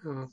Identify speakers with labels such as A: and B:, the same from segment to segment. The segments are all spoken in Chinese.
A: 啊，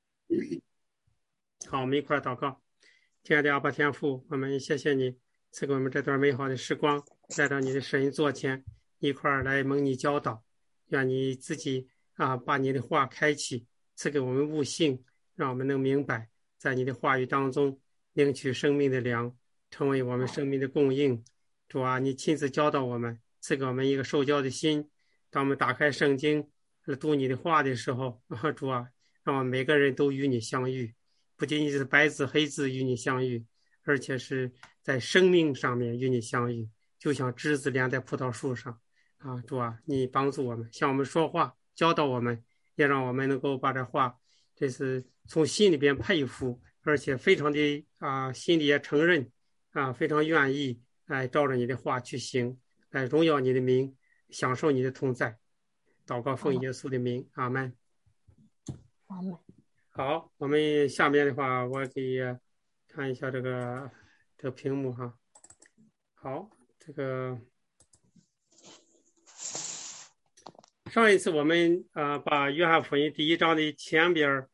A: 好，我们一块儿祷告。亲爱的阿爸天父，我们谢谢你赐给我们这段美好的时光，来到你的神座前，一块儿来蒙你教导。愿你自己把你的话开启，赐给我们悟性，让我们能明白，在你的话语当中领取生命的粮，成为我们生命的供应。主啊，你亲自教导我们，赐给我们一个受教的心。当我们打开圣经读你的话的时候，主啊，让我们每个人都与你相遇。不仅仅是白纸黑字与你相遇，而且是在生命上面与你相遇，就像枝子连在葡萄树上主啊，你帮助我们，向我们说话，教导我们，也让我们能够把这话，这是从心里边佩服，而且非常的心里也承认非常愿意来照着你的话去行，来荣耀你的名，享受你的同在。祷告奉耶稣的名，阿门。
B: 阿门。
A: 好，我们下面的话，我给看一下这个屏幕哈。好，这个上一次我们把约翰福音第1章的前边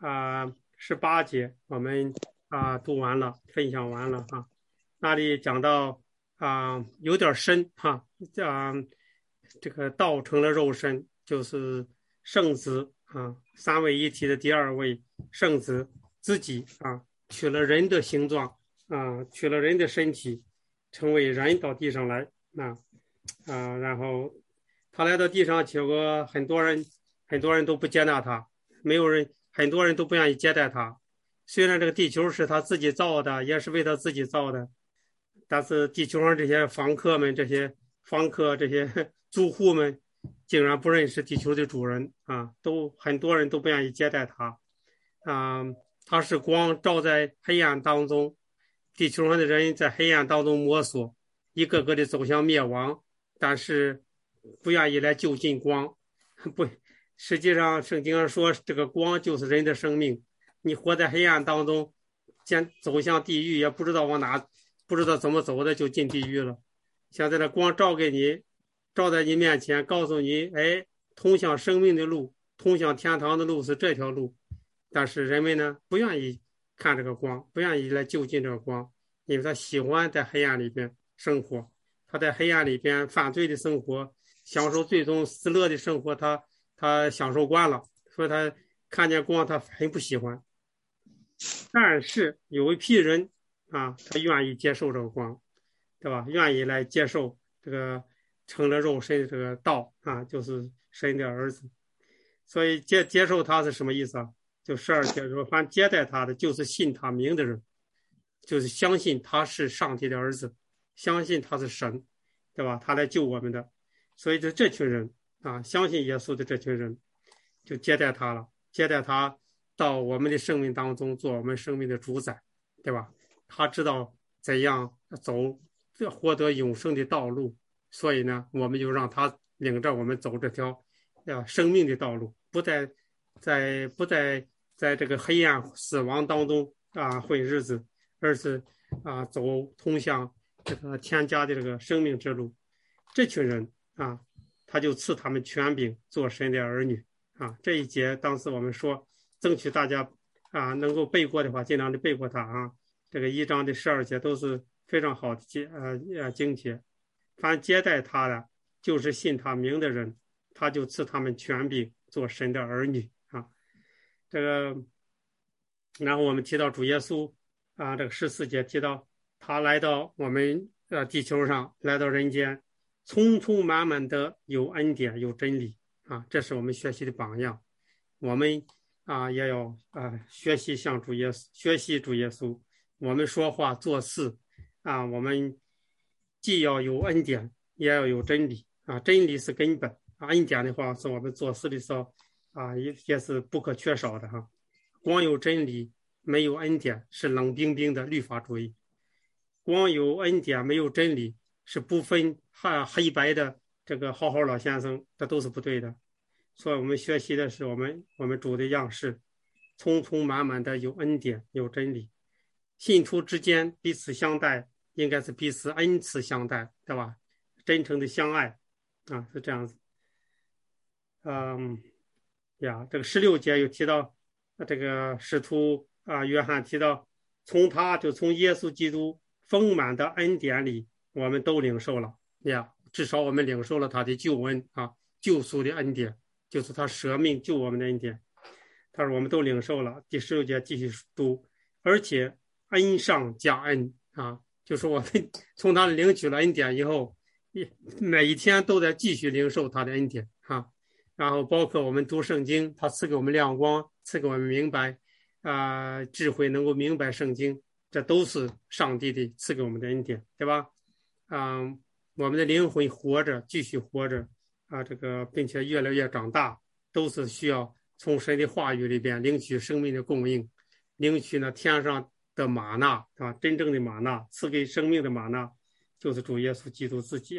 A: 18节我们读完了，分享完了哈。那里讲到有点深哈这个道成了肉身，就是圣子三位一体的第二位圣子自己取了人的形状取了人的身体，成为人到地上来然后他来到地上，结果很多人都不接纳他，很多人都不愿意接待他。虽然这个地球是他自己造的，也是为他自己造的，但是地球上这些房客、这些住户们，竟然不认识地球的主人很多人都不愿意接待他他是光照在黑暗当中，地球上的人在黑暗当中摸索，一个个的走向灭亡，但是不愿意来就近光。不，实际上圣经上说，这个光就是人的生命。你活在黑暗当中，走向地狱，也不知道往哪，不知道怎么走的就进地狱了。现在的光照给你，照在你面前，告诉你，通向生命的路，通向天堂的路是这条路。但是人们呢，不愿意看这个光，不愿意来就近这个光，因为他喜欢在黑暗里边生活，他在黑暗里边犯罪的生活，享受最终死乐的生活，他享受惯了，所以他看见光他很不喜欢。但是有一批人他愿意接受这个光，对吧？愿意来接受这个成了肉身的这个道就是神的儿子。所以接受他是什么意思就12节说，凡接待他的，就是信他名的人，就是相信他是上帝的儿子，相信他是神，对吧？他来救我们的。所以这群人相信耶稣的这群人，就接待他了，接待他到我们的生命当中做我们生命的主宰，对吧？他知道怎样走获得永生的道路，所以呢，我们就让他领着我们走这条生命的道路，不再在这个黑暗死亡当中混日子，而是走通向这个天家的这个生命之路。这群人他就赐他们权柄做神的儿女这一节当时我们说，争取大家能够背过的话，尽量的背过它这个1章的12节都是非常好的经节。凡接待他的，就是信他名的人，他就赐他们权柄做神的儿女这个，然后我们提到主耶稣这个14节提到他来到我们地球上，来到人间，匆匆满满的有恩典有真理这是我们学习的榜样。我们也要学习向主耶稣学习主耶稣。我们说话做事我们既要有恩典，也要有真理真理是根本恩典的话是我们做事的时候也是不可缺少的光有真理没有恩典是冷冰冰的律法主义，光有恩典没有真理是不分黑白的这个好老先生，这都是不对的。所以我们学习的是我们主的样式，匆匆满满的有恩典有真理。信徒之间彼此相待，应该是彼此恩慈相待，对吧？真诚的相爱是这样子。这个16节有提到这个使徒约翰提到，从耶稣基督丰满的恩典里，我们都领受了呀，至少我们领受了他的救恩救赎的恩典，就是他舍命救我们的恩典。他说我们都领受了。第16节继续读，而且恩上加恩就是我们从他领取了恩典以后，每一天都在继续领受他的恩典然后包括我们读圣经，他赐给我们亮光，赐给我们明白智慧，能够明白圣经，这都是上帝的赐给我们的恩典，对吧？我们的灵魂活着，继续活着这个并且越来越长大，都是需要从神的话语里边领取生命的供应，领取呢天上的玛纳真正的玛纳，赐给生命的玛纳，就是主耶稣基督自己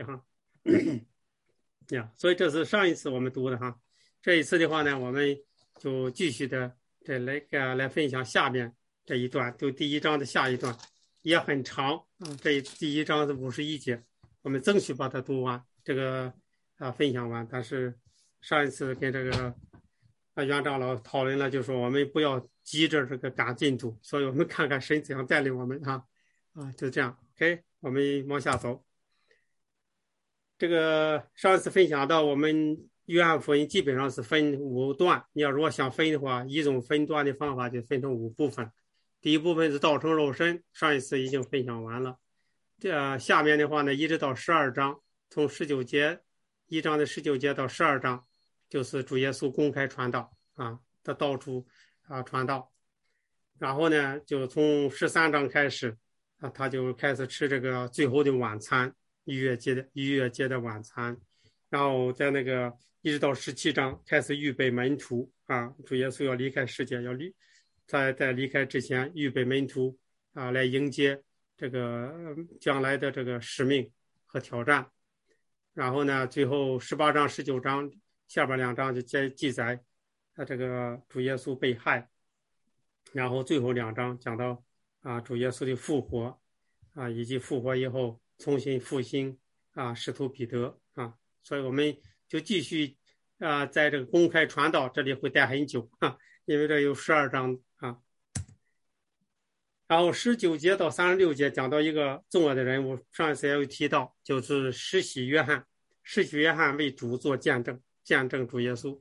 A: 所以这是上一次我们读的这一次的话呢，我们就继续的来分享下面这一段，就第1章的下一段，也很长这第1章是51节，我们争取把它读完，这个分享完。但是上一次跟这个袁长老讨论了，就说我们不要急着这个赶进度，所以我们看看神怎样带领我们就这样。OK， 我们往下走。这个上一次分享到，我们约翰福音基本上是分5段，你要如果想分的话，一种分段的方法就分成5部分。第一部分是道成肉身，上一次已经分享完了。下面的话呢，一直到12章，从19节1章的19节到12章，就是主耶稣公开传道他到处传道。然后呢，就从13章开始他就开始吃这个最后的晚餐，逾越节的晚餐。然后在那个一直到17章开始预备门徒主耶稣要离开世界，在离开之前预备门徒来迎接这个将来的这个使命和挑战。然后呢，最后18章19章下边2章就记载这个主耶稣被害，然后最后2章讲到主耶稣的复活以及复活以后重新复兴使徒彼得所以我们就继续在这个公开传道，这里会待很久因为这有12章然后19节到36节讲到一个重要的人物，上一次也有提到，就是施洗约翰。施洗约翰为主做见证，见证主耶稣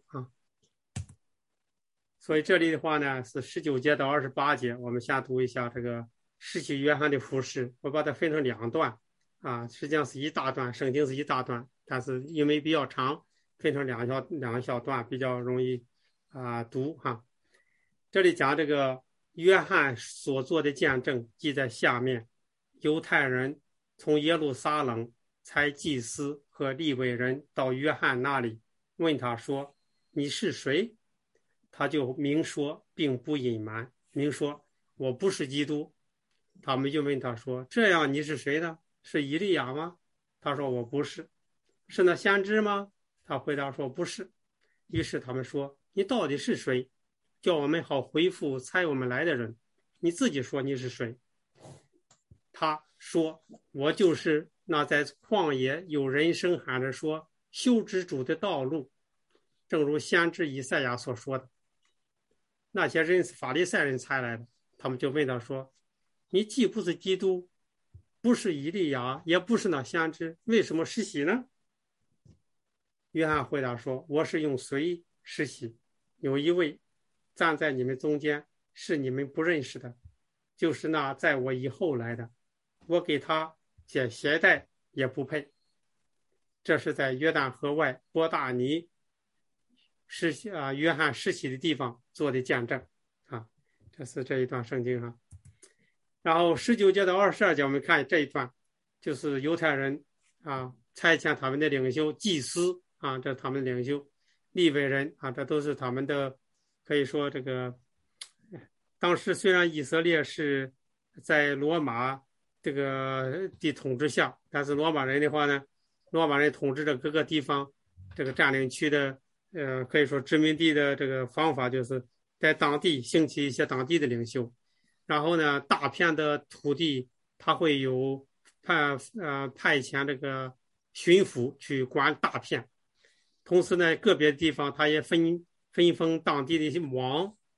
A: 所以这里的话呢是19节到28节，我们先读一下这个施洗约翰的服事。我把它分成2段实际上是一大段，圣经是一大段，但是因为比较长，分成两小段比较容易读这里讲这个约翰所做的见证记在下面。犹太人从耶路撒冷差祭司和利未人到约翰那里，问他说：“你是谁？”他就明说，并不隐瞒，明说：“我不是基督。”他们就问他说：“这样你是谁呢？是以利亚吗？”他说：“我不是。”“是那先知吗？”他回答说：“不是。”于是他们说：“你到底是谁？叫我们好回复猜我们来的人。你自己说你是谁？”他说：“我就是那在旷野有人声喊着说，修直主的道路，正如先知以赛亚所说的。”那些人是法利赛人猜来的，他们就问他说：“你既不是基督，不是以利亚，也不是那先知，为什么施洗呢？”约翰回答说：“我是用水施洗，有一位站在你们中间，是你们不认识的，就是那在我以后来的，我给他解鞋带也不配。”这是在约旦河外伯大尼约翰施洗的地方做的见证这是这一段圣经然后19节到22节，我们看这一段，就是犹太人差遣他们的领袖祭司这是他们的领袖，利未人这都是他们的，可以说这个当时虽然以色列是在罗马这个的统治下，但是罗马人的话呢，罗马人统治着各个地方这个占领区的可以说殖民地的这个方法，就是在当地兴起一些当地的领袖，然后呢大片的土地他会有派遣这个巡抚去管大片，同时呢个别地方他也分封当地的一些王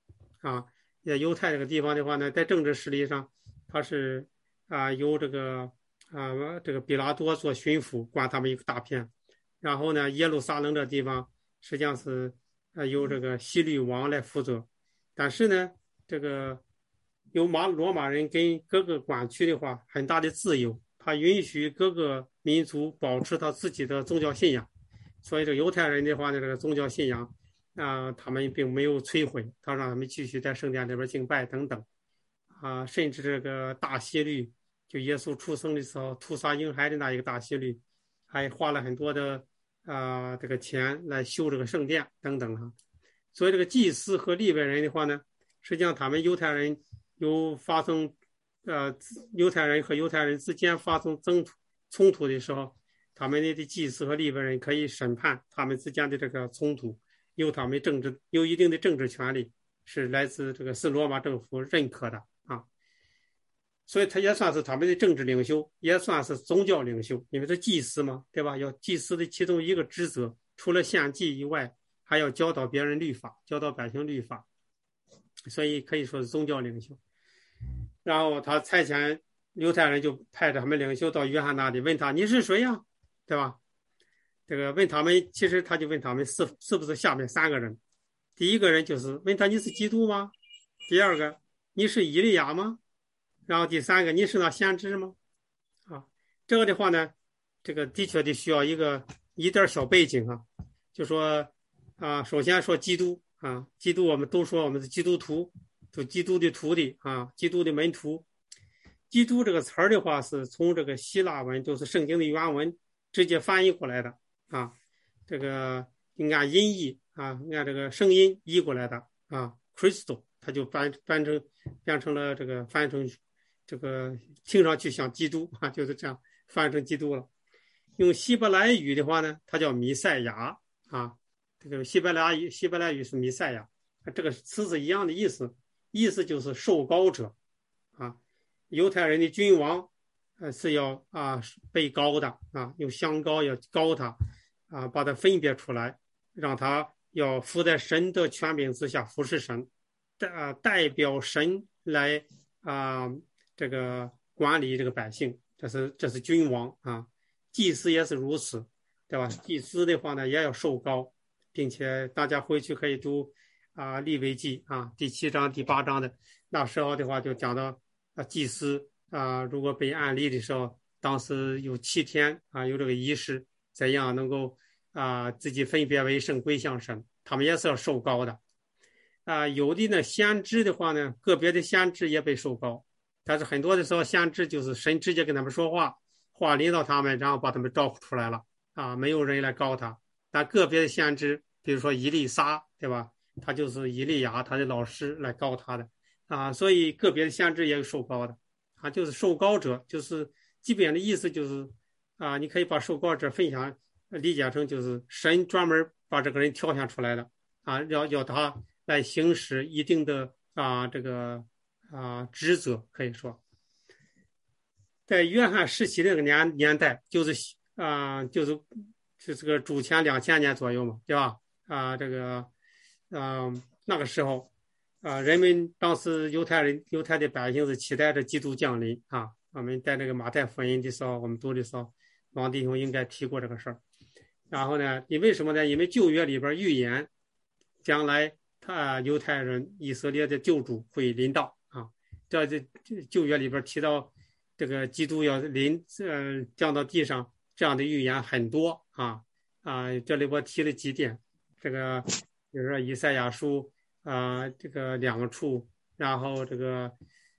A: 啊。犹太这个地方的话呢，在政治势力上，他是由这个比拉多做巡抚，管他们一个大片。然后呢，耶路撒冷这地方实际上是由这个希律王来负责。但是呢，这个由罗马人跟各个管区的话很大的自由，他允许各个民族保持他自己的宗教信仰。所以这个犹太人的话呢，这个宗教信仰他们并没有摧毁，他让他们继续在圣殿里边敬拜等等甚至这个大希律，就耶稣出生的时候屠杀婴孩的那一个大希律，还花了很多的这个钱来修这个圣殿等等所以这个祭司和利未人的话呢，实际上他们犹太人发生犹太人和犹太人之间发生冲突的时候，他们的祭司和利未人可以审判他们之间的这个冲突，他们有一定的政治权利，是来自这个是罗马政府认可的所以他也算是他们的政治领袖，也算是宗教领袖，因为是祭司嘛，对吧？要祭司的其中一个职责，除了献祭以外，还要教导别人律法，教导百姓律法，所以可以说是宗教领袖。然后他差遣犹太人就派着他们领袖到约翰那里，问他你是谁呀？对吧？这个问他们，其实他就问他们是不是下面3个人？第一个人就是问他你是基督吗？第二个你是以利亚吗？然后第3个你是那先知吗？这个的话呢，这个的确得需要一点小背景就说首先说基督基督我们都说我们是基督徒，就基督的徒弟基督的门徒。基督这个词儿的话是从这个希腊文，就是圣经的原文直接翻译过来的这个按音译按这个声音译过来的Crystal， 它就变成了这个翻成这个听上去像基督就是这样翻成基督了。用希伯来语的话呢，它叫弥赛亚这个希伯来语是弥赛亚，这个词是一样的意思，意思就是受膏者犹太人的君王是要被膏的用香膏要膏他把它分别出来，让他要服在神的权柄之下服侍神，代表神来这个管理这个百姓，这是君王祭司也是如此，对吧？祭司的话呢也要受膏，并且大家回去可以读利未记第7章第8章的，那时候的话就讲到祭司如果被按立的时候，当时有7天有这个仪式，怎样能够自己分别为圣归向神，他们也是要受膏的有的呢先知的话呢，个别的先知也被受膏，但是很多的时候先知就是神直接跟他们说话，话临到他们，然后把他们招呼出来了没有人来膏他。但个别的先知，比如说以利沙，对吧？他就是以利亚他的老师来膏他的所以个别的先知也有受膏的就是受膏者，就是基本的意思就是你可以把受膏者分享理解成就是神专门把这个人挑选出来的要他来行使一定的这个职责，可以说在约翰时期这个年代，就是这个主前2000年左右嘛，对吧？这个那个时候人们当时犹太的百姓是期待着基督降临我们在这个马太福音的时候，我们读的时候，王弟兄应该提过这个事儿。然后呢，因为什么呢？因为旧约里边预言将来犹太人以色列的救主会临到这旧约里边提到这个基督要降到地上，这样的预言很多这里我提了几点，这个比如说以赛亚书这个2处，然后这个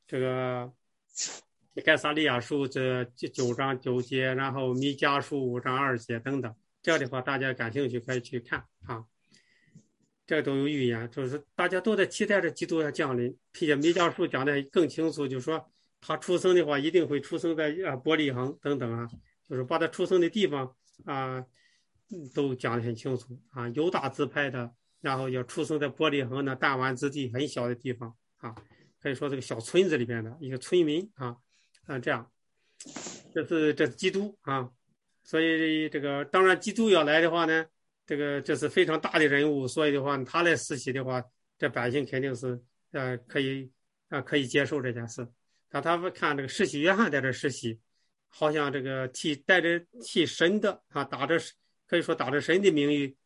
A: 该撒利亚书这9章9节，然后弥迦书5章2节等等，这样的话大家感兴趣可以去看这都有预言，就是大家都在期待着基督要降临。并且弥迦书讲的更清楚，就是说他出生的话一定会出生在伯利恒等等就是把他出生的地方都讲得很清楚犹大支派的，然后要出生在伯利恒的弹丸之地很小的地方可以说这个小村子里边的一个村民这样，这是基督所以这个当然基督要来的话呢，这是非常大的人物，所以的话他来施洗的话，这百姓肯定是可以接受这件事。但他们看这个施洗约翰在这施洗，好像这个替神的可以说打着神的名誉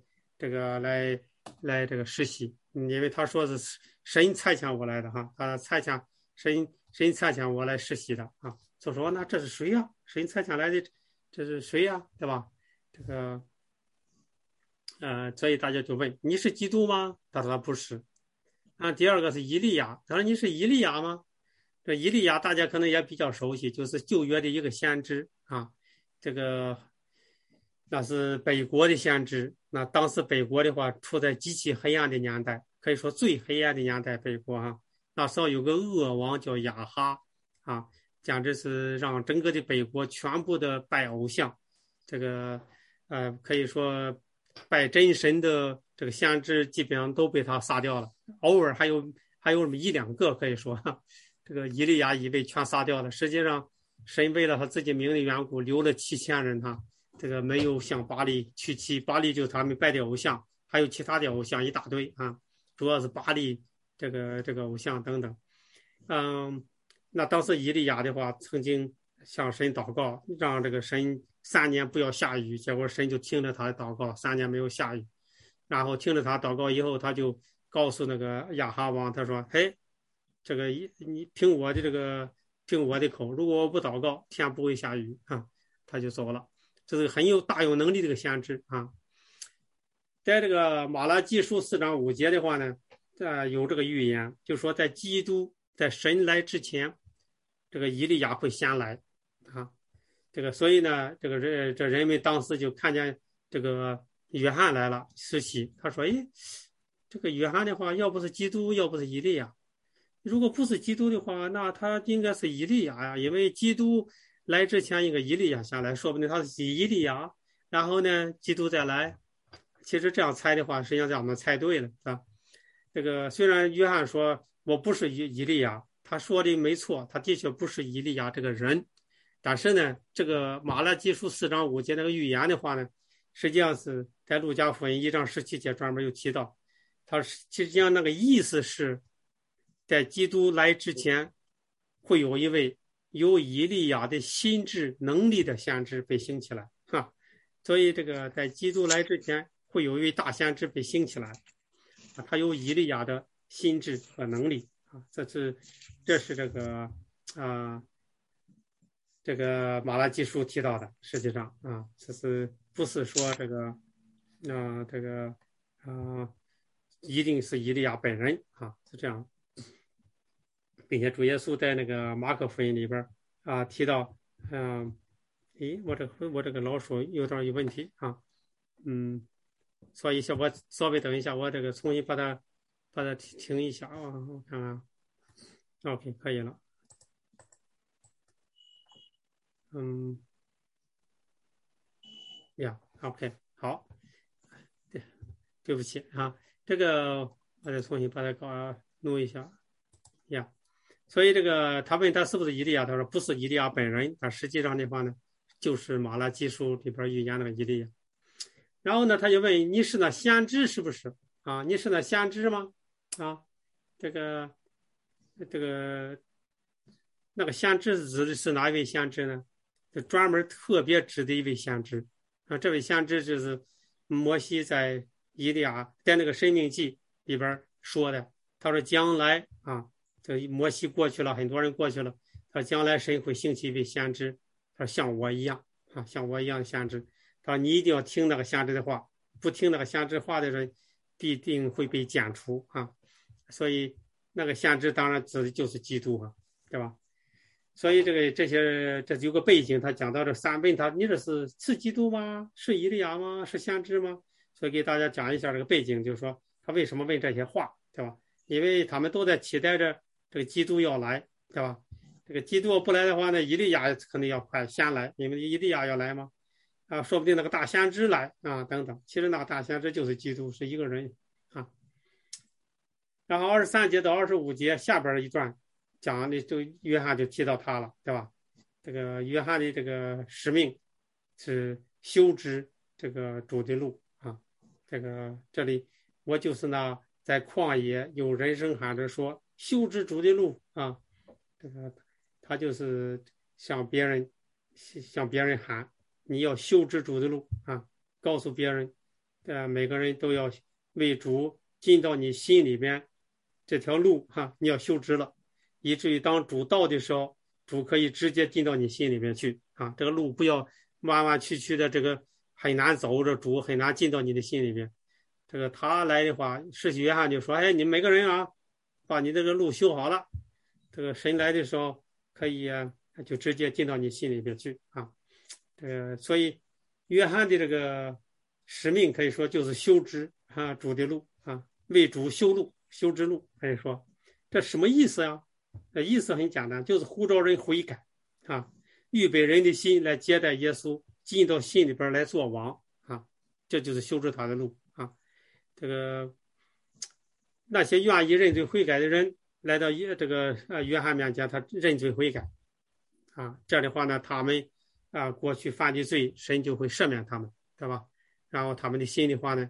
A: 来这个施洗，因为他说是神差遣我来的哈，神差遣我来施洗的啊，就说那这是谁呀？神差遣来的这是谁呀？对吧？这个所以大家就问你是基督吗？他说他不是。第二个是以利亚，他说你是以利亚吗？这以利亚大家可能也比较熟悉，就是旧约的一个先知啊。这个那是北国的先知，那当时北国的话处在极其黑暗的年代，可以说最黑暗的年代。北国啊，那时候有个恶王叫亚哈啊，简直是让整个的北国全部的拜偶像，这个可以说拜真神的这个先知基本上都被他杀掉了，偶尔还有那么一两个可以说，这个以利亚以为全杀掉了，实际上神为了他自己名的缘故，留了7000人哈。这个没有向巴黎去妻，巴黎就是他们拜的偶像，还有其他的偶像一大堆啊，主要是巴黎这个偶像等等。那当时以利亚的话，曾经向神祷告，让这个神3年不要下雨，结果神就听了他的祷告，3年没有下雨。然后听了他祷告以后，他就告诉那个亚哈王，他说：“嘿，这个你听我的口，如果我不祷告，天不会下雨啊。”他就走了。这是很大有能力的一个先知啊。在这个马拉基书4章5节的话呢，有这个预言，就说在基督在神来之前，这个以利亚会先来啊。这个所以呢，这人们当时就看见这个约翰来了施洗，他说：“哎，这个约翰的话，要不是基督，要不是以利亚。如果不是基督的话，那他应该是以利亚呀，因为基督来之前一个以利亚下来，说不定他是以利亚，然后呢，基督再来。其实这样猜的话，实际上咱们猜对了，是吧？这个虽然约翰说我不是以利亚，他说的没错，他的确不是以利亚这个人，但是呢，这个马拉基书4章5节那个预言的话呢，实际上是在路加福音1章17节专门有提到，他实际上那个意思是在基督来之前，会有一位有以利亚的心智能力的先知被兴起来哈。所以这个在基督来之前，会有一位大先知被兴起来啊，他有以利亚的心智和能力啊。这是这个马拉基书提到的，实际上啊，这是不是说一定是以利亚本人啊？是这样。并且主耶稣在那个马可福音里边提到，我这个老鼠有点有问题啊，所以我稍微等一下，我这个重新把它停一下啊，我看看 ，OK 可以了，OK 好，对不起啊，这个我再重新把它弄一下呀。所以这个他问他是不是以利亚，他说不是以利亚本人，但实际上的话呢，就是马拉基书里边预言那个以利亚。然后呢，他就问你是那先知是不是啊？你是那先知吗？啊，这个那个先知指的是哪一位先知呢？就专门特别指的一位先知啊。这位先知就是摩西在以利亚在那个申命记里边说的。他说将来啊，这摩西过去了，很多人过去了，他说将来神会兴起一位先知，他说像我一样啊，像我一样的先知。他说你一定要听那个先知的话，不听那个先知话的人，必定会被剪除啊。所以那个先知当然指的就是基督啊，对吧？所以这有个背景，他讲到这问他，你这是基督吗？是以利亚吗？是先知吗？所以给大家讲一下这个背景，就是说他为什么问这些话，对吧？因为他们都在期待着这个基督要来，对吧？这个基督不来的话呢，以利亚可能要快先来，因为以利亚要来嘛，说不定那个大先知来啊，等等。其实那个大先知就是基督，是一个人啊。然后23节到25节下边一段讲的，就约翰就提到他了，对吧？这个约翰的这个使命是修直这个主的路啊。这里我就是那在旷野有人声喊着说：修直主的路啊！这个他就是向别人喊，你要修直主的路啊！告诉别人，每个人都要为主进到你心里边这条路哈，你要修直了，以至于当主到的时候，主可以直接进到你心里面去啊！这个路不要弯弯曲曲的，这个很难走着，主很难进到你的心里面。这个他来的话，施洗约翰就说：哎，你们每个人啊，把你这个路修好了，这个神来的时候可以就直接进到你心里面去啊。所以约翰的这个使命可以说就是修直啊主的路啊，为主修路修直路。可以说这什么意思呀？意思很简单，就是呼召人悔改啊，预备人的心来接待耶稣，进到心里边来做王啊，这就是修直他的路啊。这个那些愿意认罪悔改的人来到这个约翰面前，他认罪悔改啊，这样的话呢，他们过去犯的罪，神就会赦免他们，对吧？然后他们的心的话呢，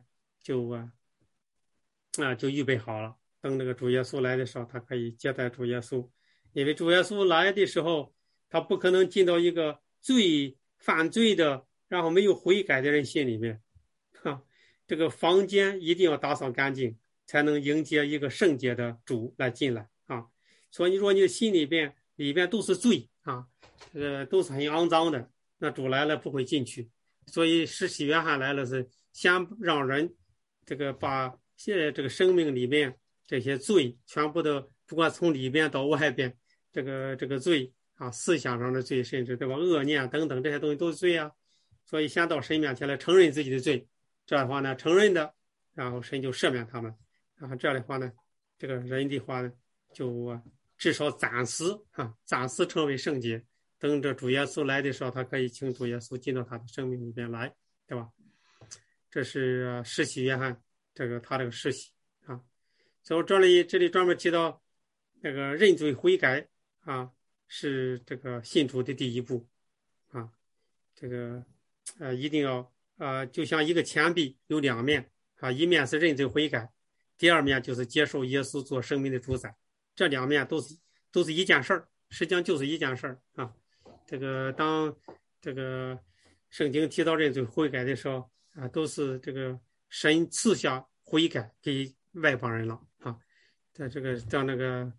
A: 就预备好了，等那个主耶稣来的时候，他可以接待主耶稣，因为主耶稣来的时候，他不可能进到一个犯罪的，然后没有悔改的人心里面，这个房间一定要打扫干净，才能迎接一个圣洁的主来进来啊。所以你说你的心里边都是罪啊，都是很肮脏的，那主来了不会进去。所以施洗约翰来了是先让人这个把现在这个生命里面这些罪全部的，不管从里边到外边，这个罪啊，思想上的罪，甚至对吧，恶念等等这些东西都是罪啊。所以先到神面前来承认自己的罪。这样的话呢，承认的，然后神就赦免他们，然后这样的话呢，这个人的话呢，就至少暂时成为圣洁。等着主耶稣来的时候，他可以请主耶稣进到他的生命里边来，对吧？这是施洗约翰他这个施洗啊。所以这里专门提到那个认罪悔改啊，是这个信主的第一步啊。这个一定要就像一个钱币有两面啊，一面是认罪悔改，第二面就是接受耶稣做生命的主宰，这两面都是一件事儿，实际上就是一件事儿啊。这个当这个圣经提到认罪悔改的时候啊，都是这个神赐下悔改给外邦人了啊。在在那个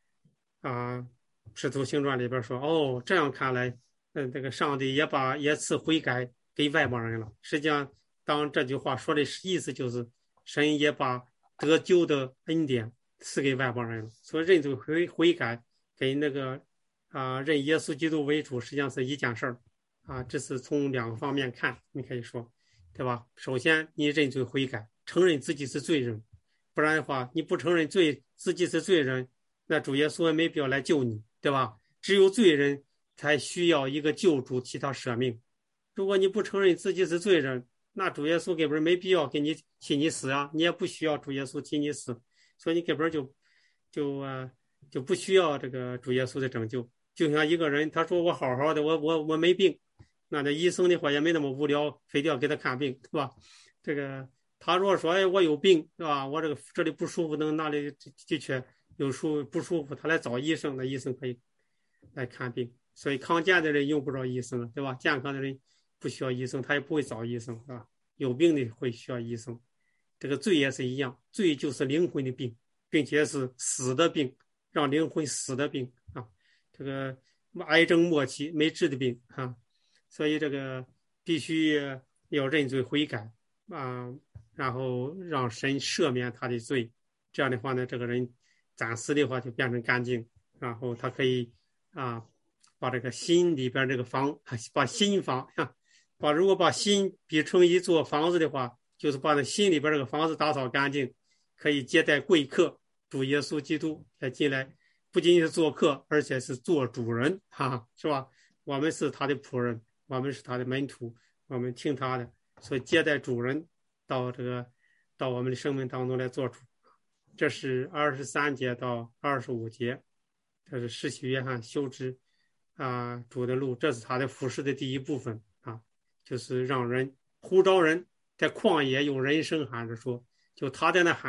A: 使徒行传里边说，哦，这样看来这个上帝也赐悔改给外邦人了。实际上当这句话说的意思就是神也把得救的恩典赐给外邦人了。所以认罪悔改跟那个认耶稣基督为主实际上是一件事儿啊。这是从两个方面看，你可以说对吧？首先你认罪悔改，承认自己是罪人，不然的话你不承认自己是罪人，那主耶稣也没必要来救你，对吧？只有罪人才需要一个救主替他舍命。如果你不承认自己是罪人，那主耶稣根本没必要给你替你死啊，你也不需要主耶稣替你死，所以你根本就不需要这个主耶稣的拯救。就像一个人他说我好好的，我没病，那这医生的话也没那么无聊，非得要给他看病，对吧？这个他如果说哎我有病，对吧？我这里不舒服，那里的确有不舒服，他来找医生，那医生可以来看病。所以康健的人用不着医生，对吧？健康的人不需要医生，他也不会找医生，对吧？有病的会需要医生。这个罪也是一样，罪就是灵魂的病，并且是死的病，让灵魂死的病啊。这个癌症末期没治的病啊，所以这个必须要认罪悔改啊，然后让神赦免他的罪。这样的话呢，这个人暂时的话就变成干净，然后他可以把这个心里边这个把心房如果把心比成一座房子的话，就是把那心里边这个房子打扫干净，可以接待贵客，主耶稣基督来进来，不仅仅是做客，而且是做主人，是吧？我们是他的仆人，我们是他的门徒，我们听他的，所以接待主人到我们的生命当中来做主。这是23节到25节，这是施洗约翰修直主的路，这是他的服事的第一部分啊，就是让人呼召人在旷野有人声喊着说，就他在那喊着，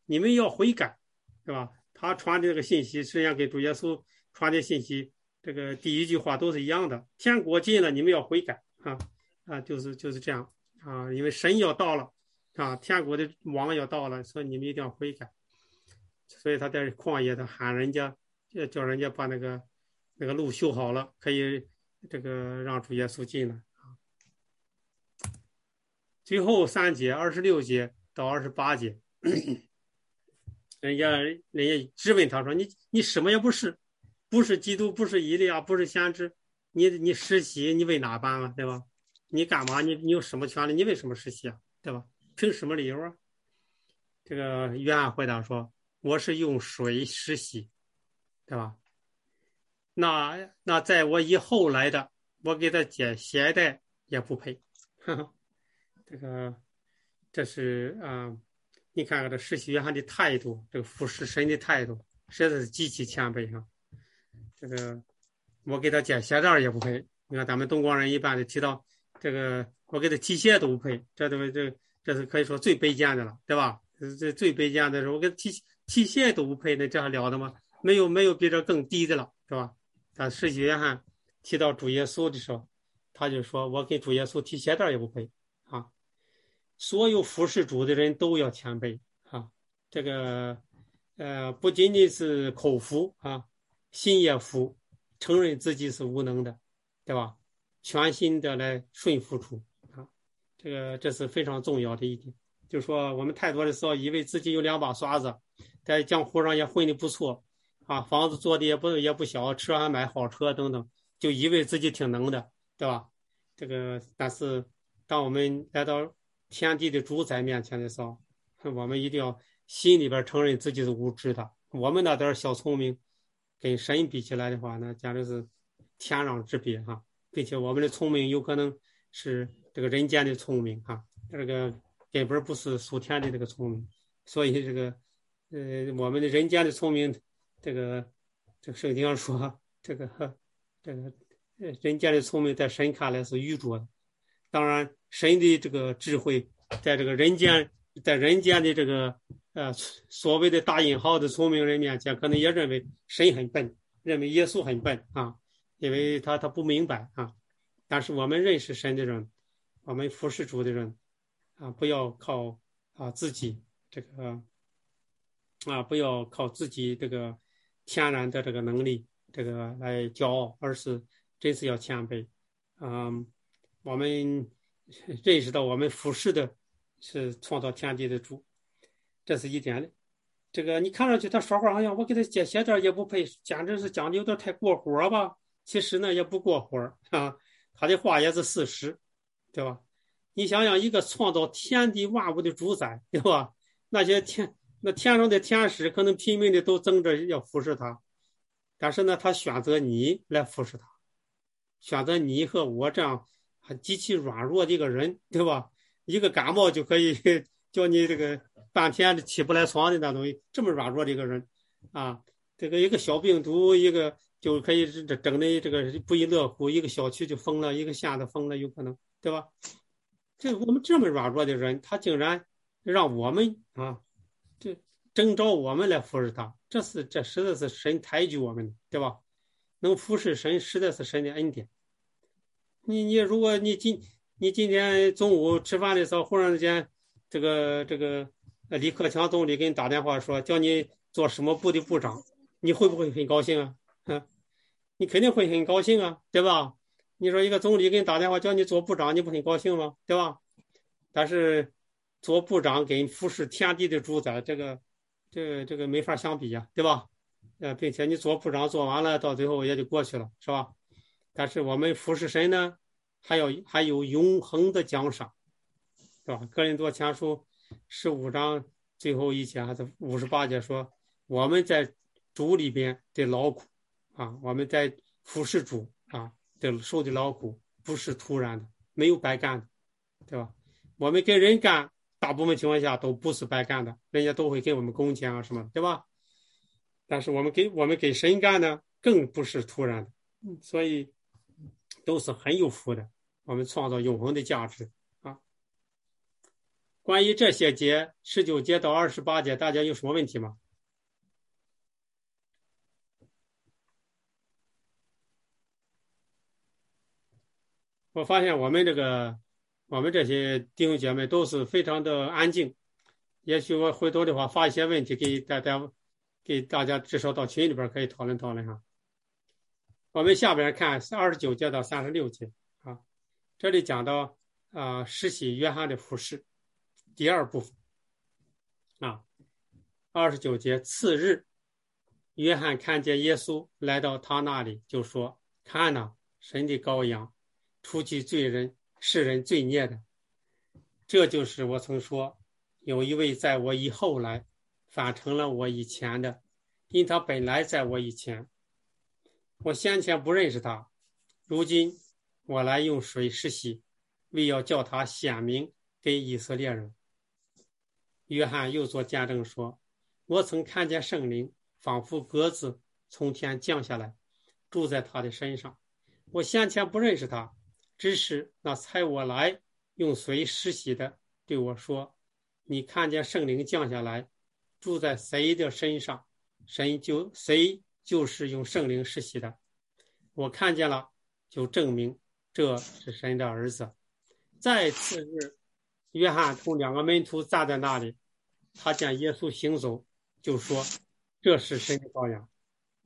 A: 你们要悔改，对吧？他传的这个信息，实际上跟主耶稣传的信息，这个第一句话都是一样的。天国近了，你们要悔改就是这样因为神要到了天国的王要到了，所以你们一定要悔改。所以他在旷野他喊人家，叫人家把那个路修好了，可以这个让主耶稣进来最后3节26节到28节，人家质问他说：“你什么也不是，不是基督，不是以利亚，不是先知，你实习你为哪办了，对吧？你干嘛？你有什么权利？你为什么实习啊？对吧？凭什么理由啊？”这个约翰回答说：“我是用水实习，对吧？那在我以后来的，我给他解鞋带也不配。这是你看看这施洗约翰的态度，这个服侍神的态度，实在是极其谦卑这个我给他解鞋带也不配。你看咱们东光人一般的提到这个，我给他提鞋都不配，这是可以说最卑贱的了，对吧？这最卑贱的时候，我给他提鞋都不配，那这还了得吗？没有比这更低的了，是吧？但施洗约翰提到主耶稣的时候，他就说我给主耶稣提鞋带也不配所有服侍主的人都要谦卑这个不仅仅是口服心也服，承认自己是无能的，对吧？全心的来顺服主这是非常重要的一点。就是说我们太多的时候以为自己有2把刷子，在江湖上也混得不错房子做的也不小，车还买好车等等，就以为自己挺能的，对吧？但是当我们来到天地的主宰面前的时候，我们一定要心里边承认自己是无知的。我们那点小聪明跟神比起来的话，那简直是天壤之别并且我们的聪明有可能是这个人间的聪明这个根本不是属天的这个聪明。所以我们的人间的聪明，这个圣经上说人间的聪明在神看来是愚拙的。当然神的这个智慧在人间的这个所谓的大引号的聪明人面前，可能也认为神很笨，认为耶稣很笨因为他不明白但是我们认识神的人，我们服侍主的人不要靠自己不要靠自己这个天然的这个能力来骄傲，而是真是要谦卑我们认识到我们服侍的是创造天地的主，这是一点的。你看上去他说话好像我给他解鞋带也不配，简直是讲的有点太过火吧？其实呢也不过火他的话也是事实，对吧？你想想，一个创造天地万物的主宰，对吧？那天上的天使可能拼命的都争着要服侍他，但是呢，他选择你来服侍他，选择你和我这样还极其软弱的一个人，对吧？一个感冒就可以叫你这个半天起不来床的那种，这么软弱的一个人一个小病毒，一个就可以整的这个不亦乐乎，一个小区就封了，一个县都封了，有可能，对吧？我们这么软弱的人，他竟然让我们征召我们来服侍他，这实在是神抬举我们，对吧？能服侍神，实在是神的恩典。如果你今天中午吃饭的时候，忽然间李克强总理给你打电话说叫你做什么部的部长，你会不会很高兴你肯定会很高兴对吧？你说一个总理给你打电话叫你做部长，你不很高兴吗？对吧？但是做部长跟服侍天地的主宰，这个没法相比对吧？并且你做部长做完了，到最后也就过去了，是吧？但是我们服侍神呢，还有永恒的奖赏，对吧？哥林多前书15章最后一节还是58节说，我们在主里边的劳苦我们在服侍主的受的劳苦不是突然的，没有白干的，对吧？我们给人干，大部分情况下都不是白干的，人家都会给我们工钱什么的，对吧？但是我们给神干呢，更不是突然的，所以都是很有福的。我们创造永恒的价值关于这些节19节到28节，大家有什么问题吗？我发现我们这些弟兄姐妹都是非常的安静，也许我回头的话发一些问题给大家至少到群里边可以讨论讨论哈。我们下边看29节到36节啊，这里讲到施洗约翰的服事第二部分啊。29节，次日，约翰看见耶稣来到他那里，就说：“看哪，神的羔羊，除去世人罪孽的。这就是我曾说，有一位在我以后来，反成了我以前的，因他本来在我以前。我先前不认识他，如今我来用水施洗，为要叫他显明给以色列人。”约翰又作见证说：“我曾看见圣灵仿佛鸽子从天降下来，住在他的身上。我先前不认识他，只是那差我来用水施洗的对我说：你看见圣灵降下来，住在谁的身上，谁就是用圣灵施洗的。我看见了，就证明这是神的儿子。”再次日，约翰同2个门徒站在那里，他见耶稣行走，就说：“这是神的羔羊。”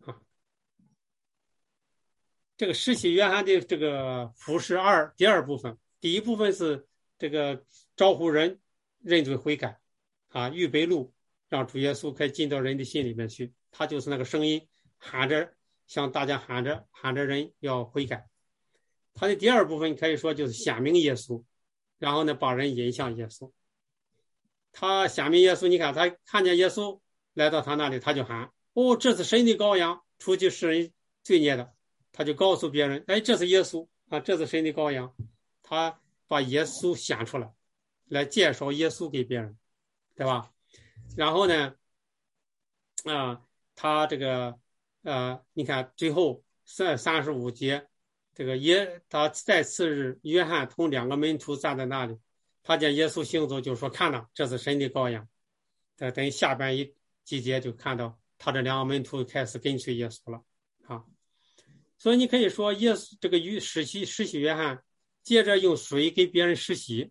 A: 这个施洗约翰的这个服事第二部分，第一部分是这个招呼人认罪悔改预备路，让主耶稣可以进到人的心里面去。他就是那个声音，向大家喊着人要悔改。他的第二部分可以说就是显明耶稣，然后呢把人引向耶稣。他显明耶稣，你看他看见耶稣来到他那里，他就喊：“哦，这是神的羔羊，除去世人罪孽的。”他就告诉别人：“哎，这是耶稣这是神的羔羊。”他把耶稣显出来，来介绍耶稣给别人，对吧？然后呢，他这个你看最后35节，他再次日，约翰同2个门徒站在那里，他见耶稣行走，就说：“看哪，这是神的羔羊。”等于下边几节就看到他这2个门徒开始跟随耶稣了所以你可以说，耶稣这个施洗约翰接着用水给别人施洗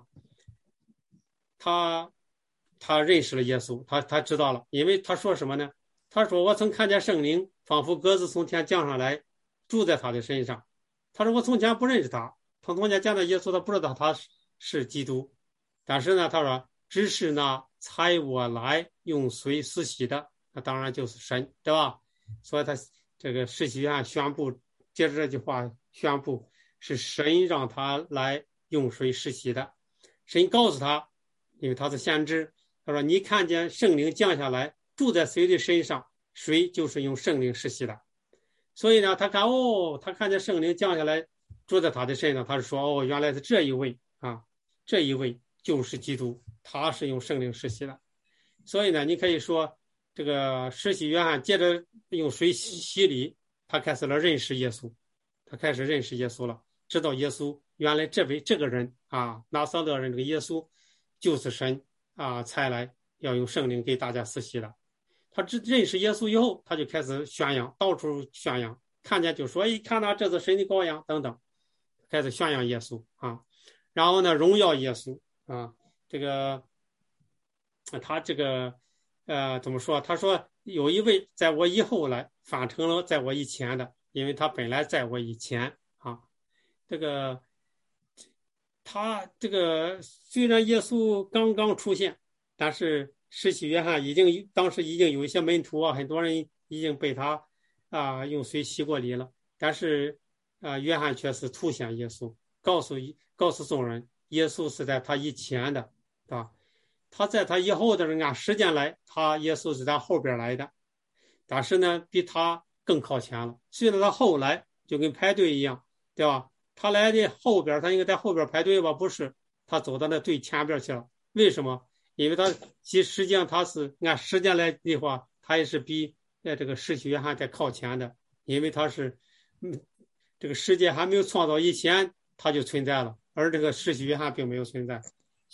A: 他认识了耶稣，他知道了，因为他说什么呢？他说：“我曾看见圣灵仿佛鸽子从天降上来，住在他的身上。”他说：“我从前不认识他，从前见到耶稣，他不知道他是基督。但是呢，他说只是那差我来用水施洗的，那当然就是神，对吧？所以他这个施洗约翰宣布，接着这句话宣布是神让他来用水施洗的。神告诉他，因为他是先知，他说：“你看见圣灵降下来，住在谁的身上，谁就是用圣灵施洗的。”所以呢，他看见圣灵降下来，住在他的身上，他是说：“哦，原来是这一位这一位就是基督，他是用圣灵施洗的。”所以呢，你可以说这个施洗约翰接着用水洗礼，他开始了认识耶稣，他开始认识耶稣了，知道耶稣原来这个人拿撒勒人这个耶稣就是神才来要用圣灵给大家施洗的。他认识耶稣以后，他就开始宣扬，到处宣扬，看见就说：“哎，看他这是神的羔羊等等，开始宣扬耶稣然后呢，荣耀耶稣这个他这个怎么说？他说有一位在我以后来，反成了在我以前的，因为他本来在我以前这个他这个虽然耶稣刚刚出现，但是施洗约翰当时已经有一些门徒很多人已经被他用水洗过礼了，但是约翰却是凸显耶稣，告诉众人耶稣是在他以前的他在他以后的人按时间来，耶稣是在后边来的，但是呢比他更靠前了。虽然他后来就跟排队一样，对吧？他来的后边，他应该在后边排队吧？不是，他走到那队前边去了。为什么？因为他实际上他是按时间来的话，他也是比这个施洗约翰在靠前的，因为他是这个世界还没有创造以前他就存在了，而这个施洗约翰并没有存在，所以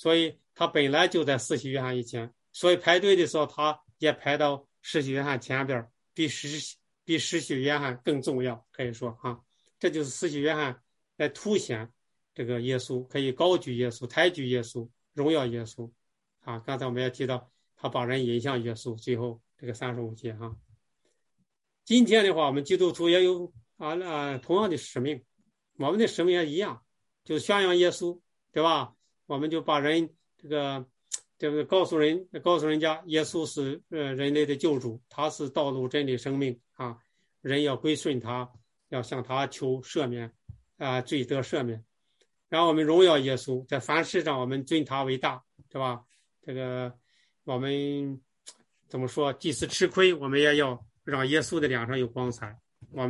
A: 他本来就在施洗约翰以前，所以排队的时候他也排到施洗约翰前边，比施洗约翰更重要，可以说啊，这就是施洗约翰来凸显这个耶稣，可以高举耶稣，抬举耶稣，荣耀耶稣啊。刚才我们也提到他把人引向耶稣，最后这个35节哈。今天的话，我们基督徒也有同样的使命，我们的使命也一样，就是宣扬耶稣，对吧？我们就把人这个告诉人家，耶稣是人类的救主，他是道路真理生命啊，人要归顺他，要向他求赦免罪得赦免。然后我们荣耀耶稣，在凡事上我们尊他为大，对吧？这个我们怎么说？即使吃亏，我们也要让耶稣的脸上有光彩。我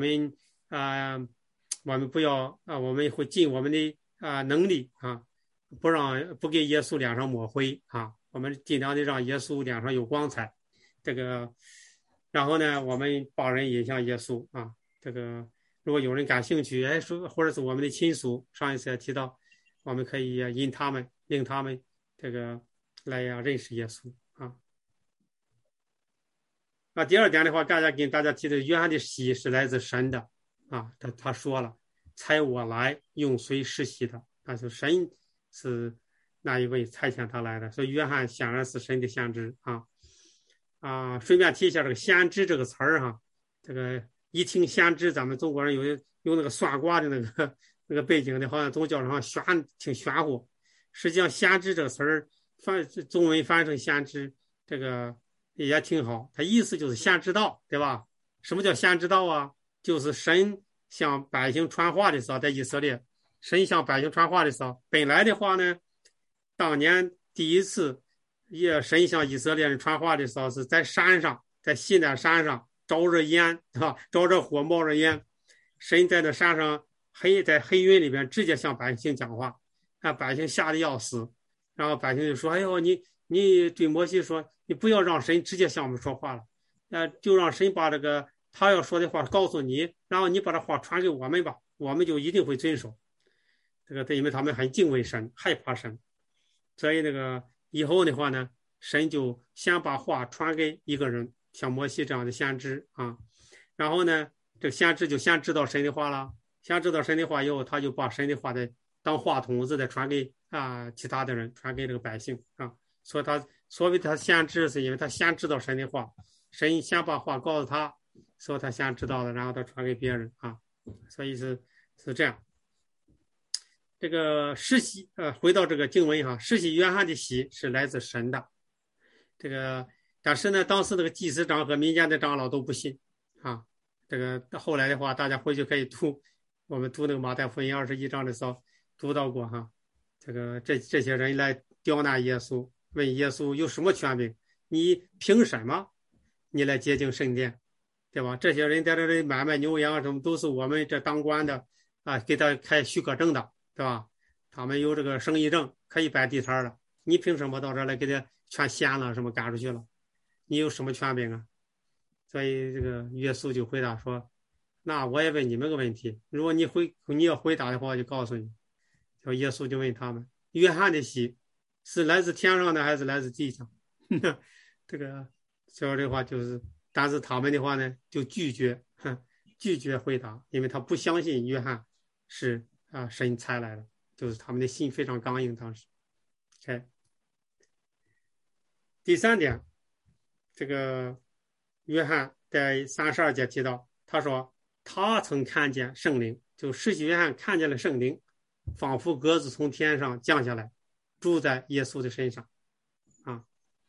A: 们不要我们会尽我们的能力啊，不给耶稣脸上抹灰啊。我们尽量的让耶稣脸上有光彩。这个，然后呢，我们把人引向耶稣啊。这个，如果有人感兴趣，或者是我们的亲属，上一次也提到，我们可以令他们这个来认识耶稣啊。第二点的话，跟大家提的，约翰的洗是来自神的啊。他说了，差我来用水施洗的，但是神是那一位差遣他来的，所以约翰显然是神的先知啊。顺便提一下这个先知这个词儿哈，这个一听先知，咱们中国人有那个算卦的那个背景的，好像总叫上挺玄乎。实际上先知这个词儿中文翻成先知，这个也挺好，它意思就是先知道，对吧？什么叫先知道啊？就是神向百姓传话的时候，在以色列，神向百姓传话的时候，本来的话呢，当年第一次神向以色列人传话的时候，是在山上，在西奈山上着着烟，着着火，冒着烟，神在那山上在黑云里边直接向百姓讲话，百姓吓得要死，然后百姓就说：“哎呦，你对摩西说，你不要让神直接向我们说话了，就让神把这个他要说的话告诉你，然后你把这话传给我们吧，我们就一定会遵守。”这个因为他们很敬畏神，害怕神，所以以后的话呢，神就先把话传给一个人，像摩西这样的先知啊，然后呢，这个先知就先知道神的话了，先知道神的话以后，他就把神的话当话筒子再传给其他的人，传给这个百姓啊。所以所谓他先知，是因为他先知道神的话，神先把话告诉他，所以他先知道了，然后他传给别人啊。所以是这样。这个施洗回到这个经文哈，施洗约翰的洗是来自神的，这个但是呢，当时这个祭司长和民间的长老都不信啊。这个后来的话，大家回去可以我们读那个马太福音21章的时候读到过哈。这些人来刁难耶稣，问耶稣有什么权柄？你凭什么你来洁净圣殿，对吧？这些人在这里买卖牛羊什么，都是我们这当官的给他开许可证的，对吧？他们有这个生意证，可以摆地摊了。你凭什么到这来给他全掀了，什么赶出去了？你有什么权柄啊？所以这个耶稣就回答说：“那我也问你们个问题，如果你要回答的话，我就告诉你。”耶稣就问他们：“约翰的洗是来自天上的还是来自地上？”这个说这话就是，但是他们的话呢，就拒绝回答，因为他不相信约翰是神差来的，就是他们的心非常刚硬。当时，OK。第三点，这个约翰在32节提到，他说他曾看见圣灵，就施洗约翰看见了圣灵，仿佛鸽子从天上降下来，住在耶稣的身上啊。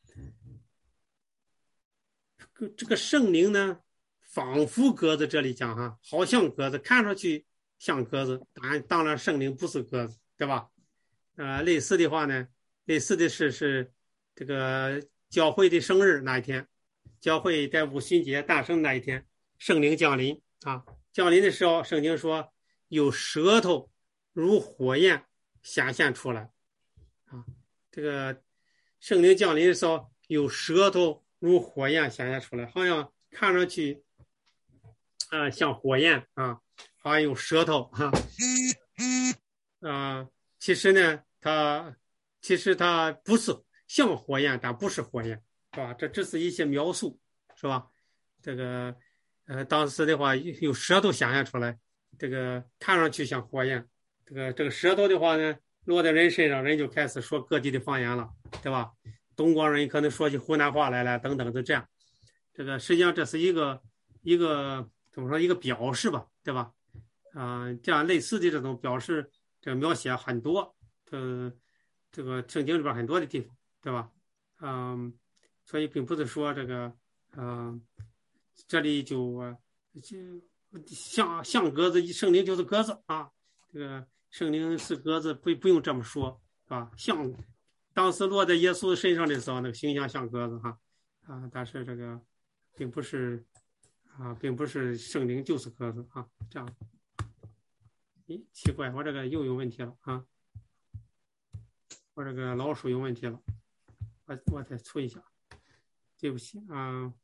A: 这个圣灵呢，仿佛鸽子，这里讲哈，好像鸽子，看上去像鸽子，当然圣灵不是鸽子，对吧？类似的话呢，类似的是这个教会的生日那一天，教会在五旬节诞生那一天，圣灵降临啊。降临的时候，圣经说有舌头如火焰显现出来啊。这个圣灵降临的时候，有舌头如火焰显现出来，好像看上去像火焰啊，好像有舌头哈其实呢，它其实它不是像火焰，但不是火焰，是吧？这只是一些描述，是吧？这个当时的话有舌头显现出来，这个看上去像火焰，这个舌头的话呢，落在人身上，人就开始说各地的方言了，对吧？东光人可能说起湖南话来了，等等，就这样。这个实际上这是一个怎么说一个表示吧，对吧？这样类似的这种表示，这个描写很多，这个圣经里边很多的地方，对吧？所以并不是说这个，这里就像鸽子，圣灵就是鸽子啊，这个圣灵是鸽子，不用这么说，是吧？像当时落在耶稣身上的时候，那个形象像鸽子哈，但是这个并不是并不是圣灵就是鸽子啊，这样。咦，奇怪，我这个又有问题了啊！我这个老鼠有问题了，我再出一下，对不起啊。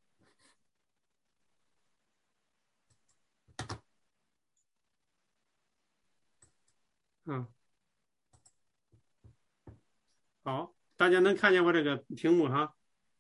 A: 好，大家能看见我这个屏幕哈？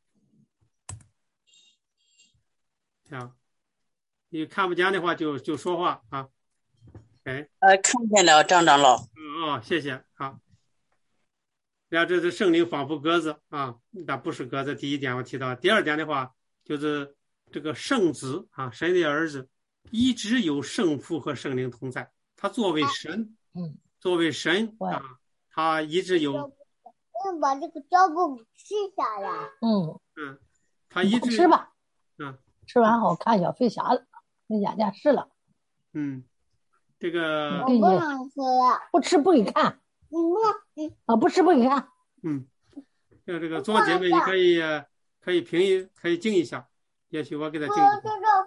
A: 你看不见的话就说话啊。哎，
C: 看见了，张长老。
A: 谢谢啊。然后这是圣灵仿佛鸽子啊，但不是鸽子。第一点我提到，第二点的话就是这个圣子啊，神的儿子一直有圣父和圣灵同在。他作为神，作为神啊，他一直有。
B: 把这个胶布吃下来。
A: 他一直
D: 吃吧。吃完后看小飞侠了，那家家试了。
A: 这个
B: 我不能吃，
D: 不吃不给看。不吃不给看。
A: 像这个庄姐妹，你可以可以静一下，也许我给他静一下。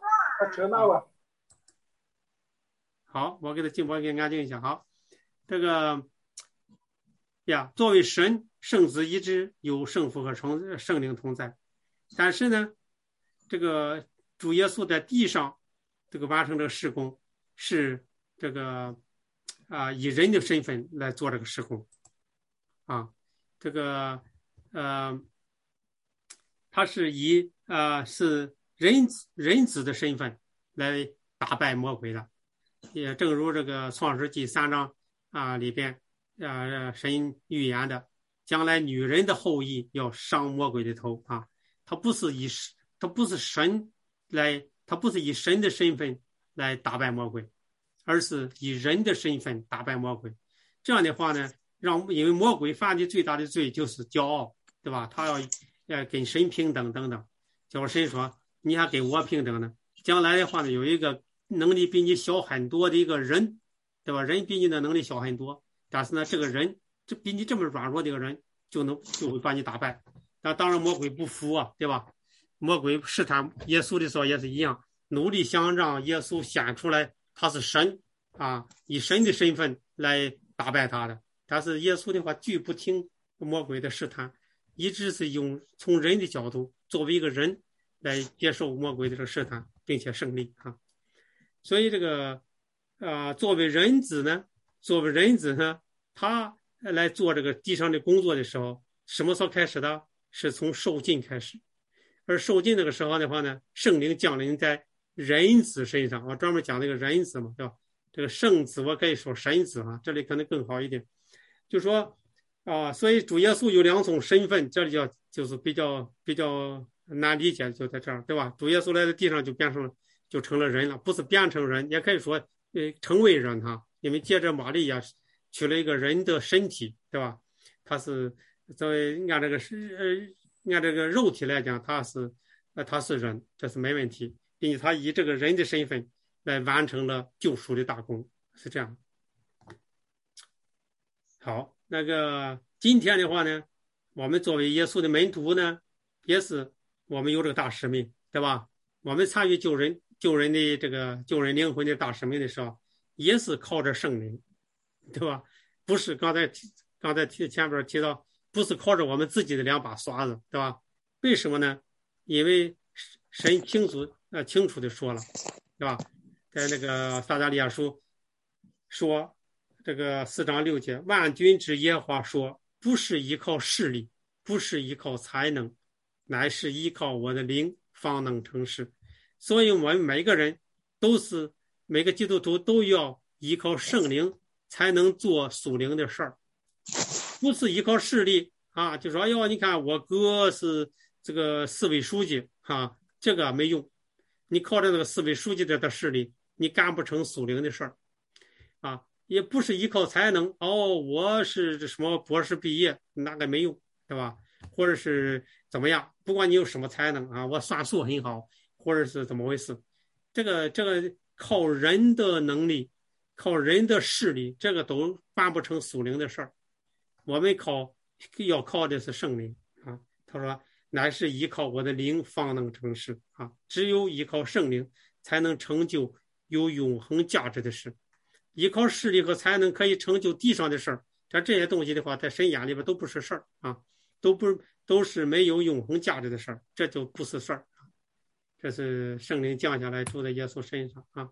A: 好，我给安静一下。好，这个作为神圣子一直有圣父和圣灵同在，但是呢，这个主耶稣在地上这个完成这个事工是这个以人的身份来做这个事工这个他是以是人子的身份来打败魔鬼的，也正如这个创世纪3章里边神预言的，将来女人的后裔要伤魔鬼的头他不是以神的身份来打败魔鬼，而是以人的身份打败魔鬼。这样的话呢，因为魔鬼犯的最大的罪就是骄傲，对吧？他要跟神平等等等，结果神说你还跟我平等呢。将来的话呢，有一个能力比你小很多的一个人，对吧？人比你的能力小很多，但是呢，这个人比你这么软弱的一个人就会把你打败。但当然魔鬼不服对吧？魔鬼试探耶稣的时候也是一样，努力想让耶稣显出来他是神以神的身份来打败他的。但是耶稣的话拒不听魔鬼的试探，一直是从人的角度作为一个人来接受魔鬼的这个试探，并且胜利所以这个作为人子呢，他来做这个地上的工作的时候，什么时候开始的？是从受尽开始。而受尽那个时候的话呢，圣灵降临在人子身上。我专门讲这个人子嘛，对吧？这个圣子我可以说神子这里可能更好一点。就说所以主耶稣有2种身份，这里就是比较难理解，就在这儿，对吧？主耶稣来到地上就成了人了，不是变成人，也可以说成为人因为借着玛利亚取了一个人的身体，对吧？他是作为按这个肉体来讲，他是人，这是没问题，并且他以这个人的身份来完成了救赎的大功，是这样。好，那个今天的话呢，我们作为耶稣的门徒呢，也是我们有这个大使命，对吧？我们参与救人的这个救人灵魂的大使命的时候，也是靠着圣灵，对吧？不是刚才前边提到，不是靠着我们自己的2把刷子，对吧？为什么呢？因为神清楚的说了，对吧？在那个撒迦利亚书说这个4章6节，万军之耶和华说， 不是依靠势力，不是依靠才能，乃是依靠我的灵方能成事。所以我们每个人每个基督徒都要依靠圣灵才能做属灵的事儿，不是依靠势力啊，就说你看我哥是这个市委书记啊，这个没用，你靠着那个市委书记的势力，你干不成属灵的事儿啊。也不是依靠才能我是什么博士毕业，那个没用，对吧？或者是怎么样，不管你有什么才能啊，我算术很好，或者是怎么回事，这个靠人的能力，靠人的势力，这个都办不成属灵的事儿。我们要靠的是圣灵啊。他说乃是依靠我的灵方能成事啊，只有依靠圣灵才能成就有永恒价值的事。依靠势力和才能可以成就地上的事儿，这些东西的话，在神眼里边都不是事儿啊，都是没有永恒价值的事儿，这就不是事儿。这是圣灵降下来住在耶稣身上啊。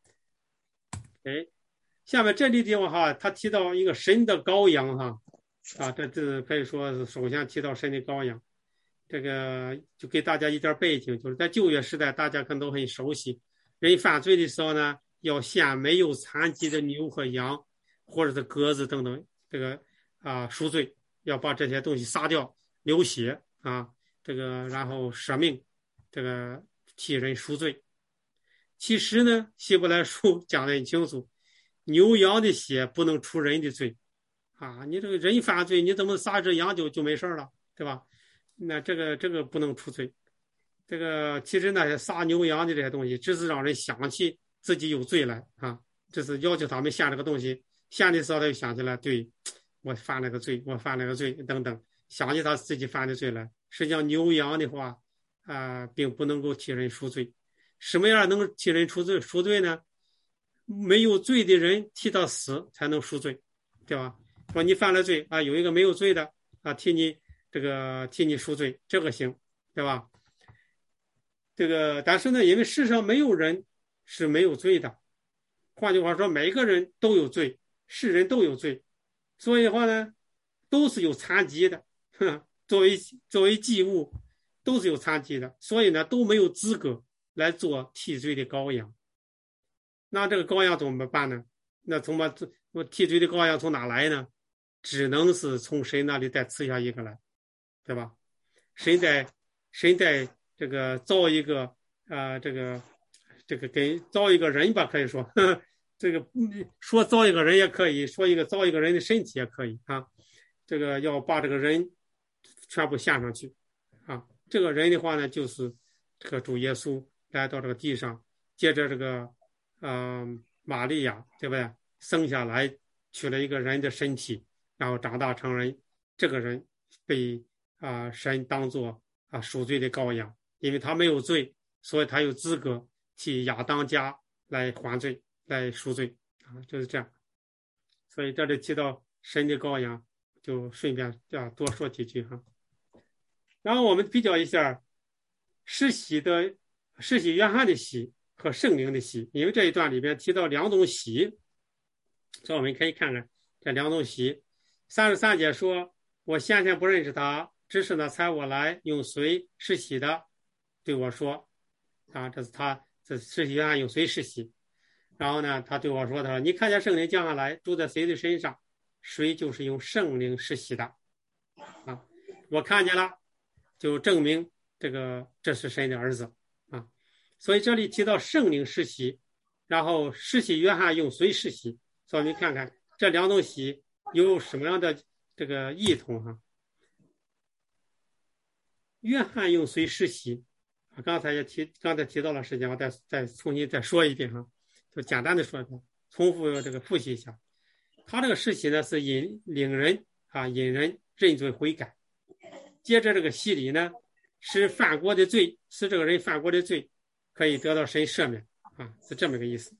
A: 下面这里地方哈，他提到一个神的羔羊哈啊，这可以说是首先提到神的羔羊。这个就给大家一点背景，就是在旧约时代，大家可能都很熟悉，人犯罪的时候呢，要献没有残疾的牛和羊，或者是鸽子等等，这个赎罪，要把这些东西杀掉，流血啊，这个然后舍命，这个替人赎罪。其实呢，希伯来书讲得很清楚，牛羊的血不能除人的罪啊，你这个人犯罪，你怎么杀只羊就没事了，对吧？那这个不能除罪。这个其实那些杀牛羊的这些东西，只是让人想起自己有罪来啊，这是要求他们献这个东西，献的时候他就想起来，对，我犯了个罪等等，想起他自己犯的罪来。实际上牛羊的话并不能够替人赎罪。什么样能替人赎罪呢？没有罪的人替他死才能赎罪，对吧？说你犯了罪啊，有一个没有罪的啊，替你赎罪，这个行，对吧？但是呢，因为世上没有人是没有罪的，换句话说，每个人都有罪，世人都有罪，所以的话呢，都是有残疾的，作为祭物，都是有残疾的，所以呢，都没有资格来做替罪的羔羊。那这个羔羊怎么办呢？那替罪的羔羊从哪来呢？只能是从神那里再赐下一个来，对吧？神在这个造一个造一个人吧，可以说这个说造一个人也可以，说造一个人的身体也可以啊。这个要把这个人全部献上去啊。这个人的话呢，就是这个主耶稣来到这个地上，借着这个玛利亚，对不对？生下来取了一个人的身体，然后长大成人。这个人被神当作赎罪的羔羊，因为他没有罪，所以他有资格替亚当家来还罪，来赎罪啊，就是这样。所以这里提到神的羔羊，就顺便多说几句哈。然后我们比较一下施洗约翰的洗和圣灵的洗，因为这一段里边提到两种洗，所以我们可以看看这两种洗。33节说，我先前不认识他，只是呢猜我来用水施洗的对我说这施洗约翰用水施洗。然后呢他对我说，他说你看见圣灵降下来住在谁的身上，水就是用圣灵施洗的啊，我看见了，就证明这是神的儿子啊。所以这里提到圣灵施洗，然后施洗约翰用水施洗，所以我们看看这两种洗有什么样的这个异同哈。约翰用水施洗，刚才提到了时间，我再重新再说一遍哈，就简单的说一遍，重复这个复习一下。他这个施洗呢是引人认罪悔改，接着这个洗礼呢使这个人犯过的罪可以得到神赦免啊，是这么个意思。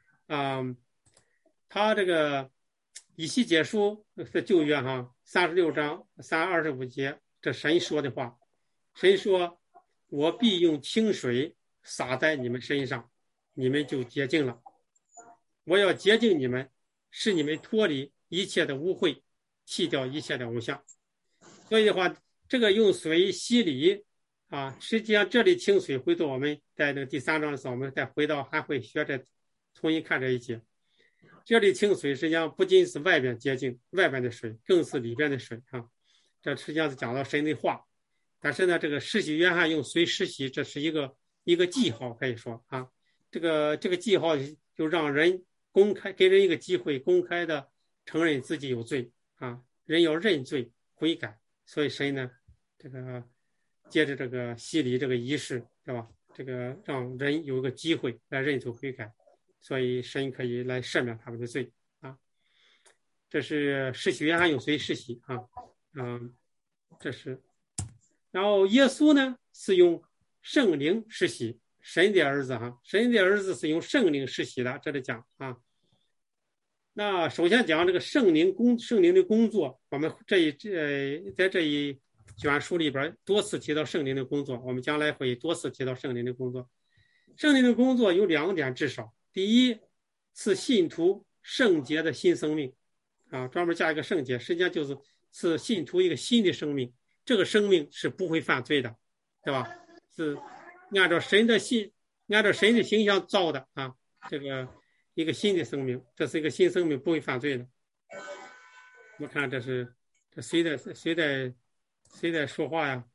A: 他这个以西结书是旧约哈36章325节，这神说的话，神说，我必用清水洒在你们身上，你们就洁净了。我要洁净你们，使你们脱离一切的污秽， 弃掉一切的偶像。所以的话，这个用水洗礼啊，实际上这里清水回头我们在这个第3章的时候，我们再回到还会学着重新看这一节。这里清水实际上不仅是外边洁净，外边的水，更是里边的水啊。这实际上是讲到神的话，但是呢，这个施洗约翰用水施洗，这是一个记号，可以说啊，这个记号就让人公开，给人一个机会，公开的承认自己有罪啊，人要认罪悔改。所以神呢，这个借着这个洗礼这个仪式，对吧？这个让人有个机会来认罪悔改，所以神可以来赦免他们的罪啊。这是施洗约翰用水施洗啊，这是。然后耶稣呢是用圣灵施洗，神的儿子哈，神的儿子是用圣灵施洗的，这里讲啊。那首先讲这个圣灵的工作，我们在这一卷书里边多次提到圣灵的工作，我们将来会多次提到圣灵的工作。圣灵的工作有2点至少，第一是信徒圣洁的新生命啊，专门加一个圣洁，实际上是信徒一个新的生命，这个生命是不会犯罪的，对吧？是按照神的形象造的啊，这个一个新的生命，这是一个新生命，不会犯罪的。我看这谁在说话呀？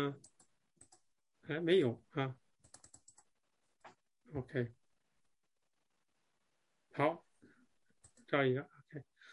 A: 还没有啊。OK， 好，找一个 OK 。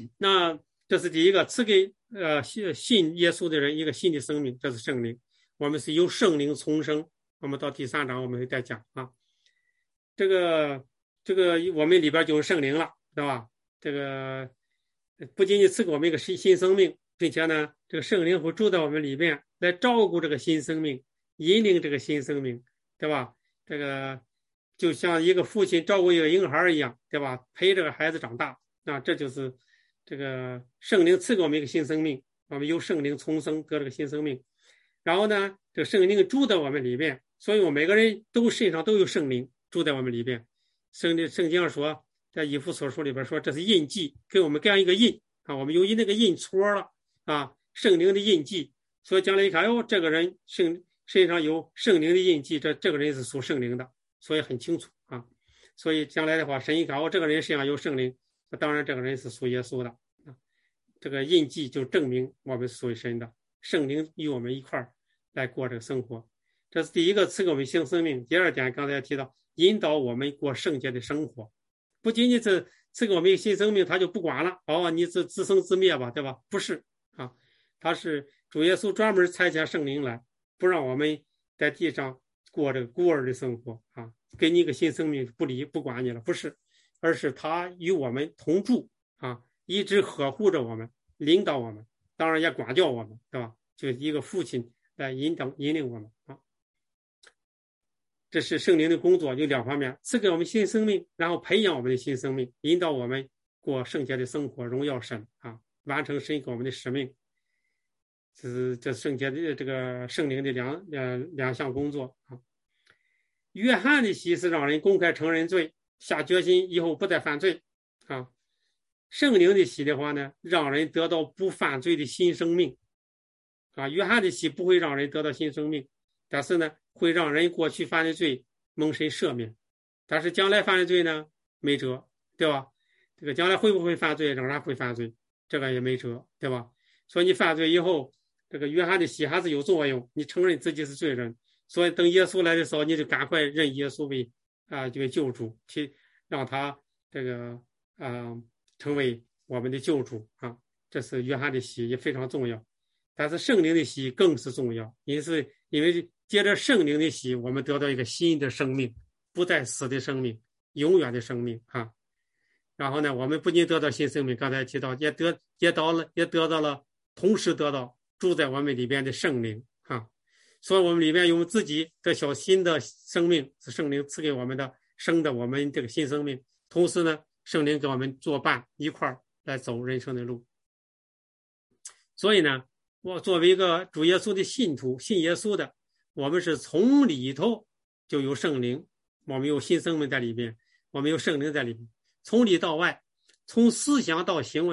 A: 那这是第一个，赐给信耶稣的人一个新的生命，这是圣灵。我们是由圣灵重生，我们到第3章我们会再讲啊。这个我们里边就是圣灵了，对吧？这个不仅仅赐给我们一个新生命，并且呢，这个圣灵会住在我们里面，来照顾这个新生命，引领这个新生命，对吧？这个就像一个父亲照顾一个婴孩一样，对吧？陪这个孩子长大，那这就是这个圣灵赐给我们一个新生命，我们由圣灵重生得这个新生命。然后呢，这个圣灵住在我们里面，所以我们每个人身上都有圣灵住在我们里边。圣经上说，在以弗所书里边说，这是印记，给我们这样一个印啊，我们有那个印戳了啊，圣灵的印记。所以将来一看，这个人身上有圣灵的印记，这个人是属圣灵的，所以很清楚啊。所以将来的话，神一看，这个人身上有圣灵，那当然这个人是属耶稣的啊。这个印记就证明我们是属于神的，圣灵与我们一块儿来过这个生活。这是第一个赐给我们新生命。第2点，刚才提到引导我们过圣洁的生活，不仅仅是赐给我们一个新生命，他就不管了，你是自生自灭吧，对吧？不是啊，他是主耶稣专门差遣圣灵来，不让我们在地上过这个孤儿的生活啊，给你一个新生命，不管你了，不是，而是他与我们同住啊，一直呵护着我们，领导我们，当然也管教我们，对吧？就一个父亲来引领我们啊。这是圣灵的工作，有2方面，赐给我们新生命，然后培养我们的新生命，引导我们过圣洁的生活，荣耀神啊，完成神给我们的使命。这圣洁的这个圣灵的两项工作啊。约翰的洗是让人公开承认罪，下决心以后不再犯罪啊。圣灵的洗的话呢，让人得到不犯罪的新生命啊。约翰的洗不会让人得到新生命，但是呢，会让人过去犯的罪蒙神赦免，但是将来犯的罪呢没辙，对吧？这个将来会不会犯罪，仍然会犯罪，这个也没辙，对吧？所以你犯罪以后，这个约翰的洗还是有作用，你承认自己是罪人，所以等耶稣来的时候，你就赶快认耶稣为救主，让他这个成为我们的救主啊。这是约翰的洗也非常重要，但是圣灵的洗更是重要，因为接着圣灵的洗，我们得到一个新的生命，不再死的生命，永远的生命啊。然后呢，我们不仅得到新生命，刚才提到也得到了，同时得到住在我们里边的圣灵啊。所以我们里面有自己的小新的生命，是圣灵赐给我们的，生的我们这个新生命。同时呢，圣灵给我们作伴，一块儿来走人生的路。所以呢，我作为一个主耶稣的信徒，信耶稣的，我们是从里头就有圣灵，我们有新生命在里面，我们有圣灵在里面，从里到外，从思想到行为，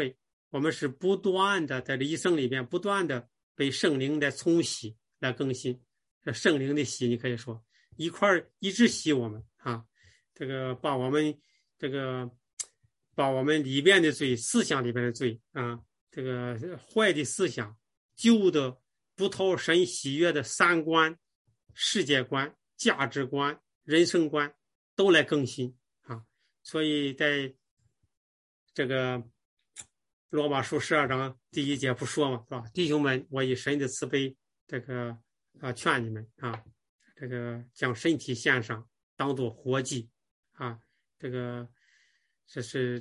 A: 我们是不断的在这一生里边不断的被圣灵的冲洗来更新，这圣灵的洗，你可以说一块一直洗我们啊，这个把我们里边的罪，思想里边的罪啊，这个坏的思想，旧的不讨神喜悦的三观、世界观、价值观、人生观都来更新啊。所以在这个罗马书12章第1节不说嘛，是吧？弟兄们，我以神的慈悲，这个劝你们啊，这个将身体献上，当作活祭啊，这是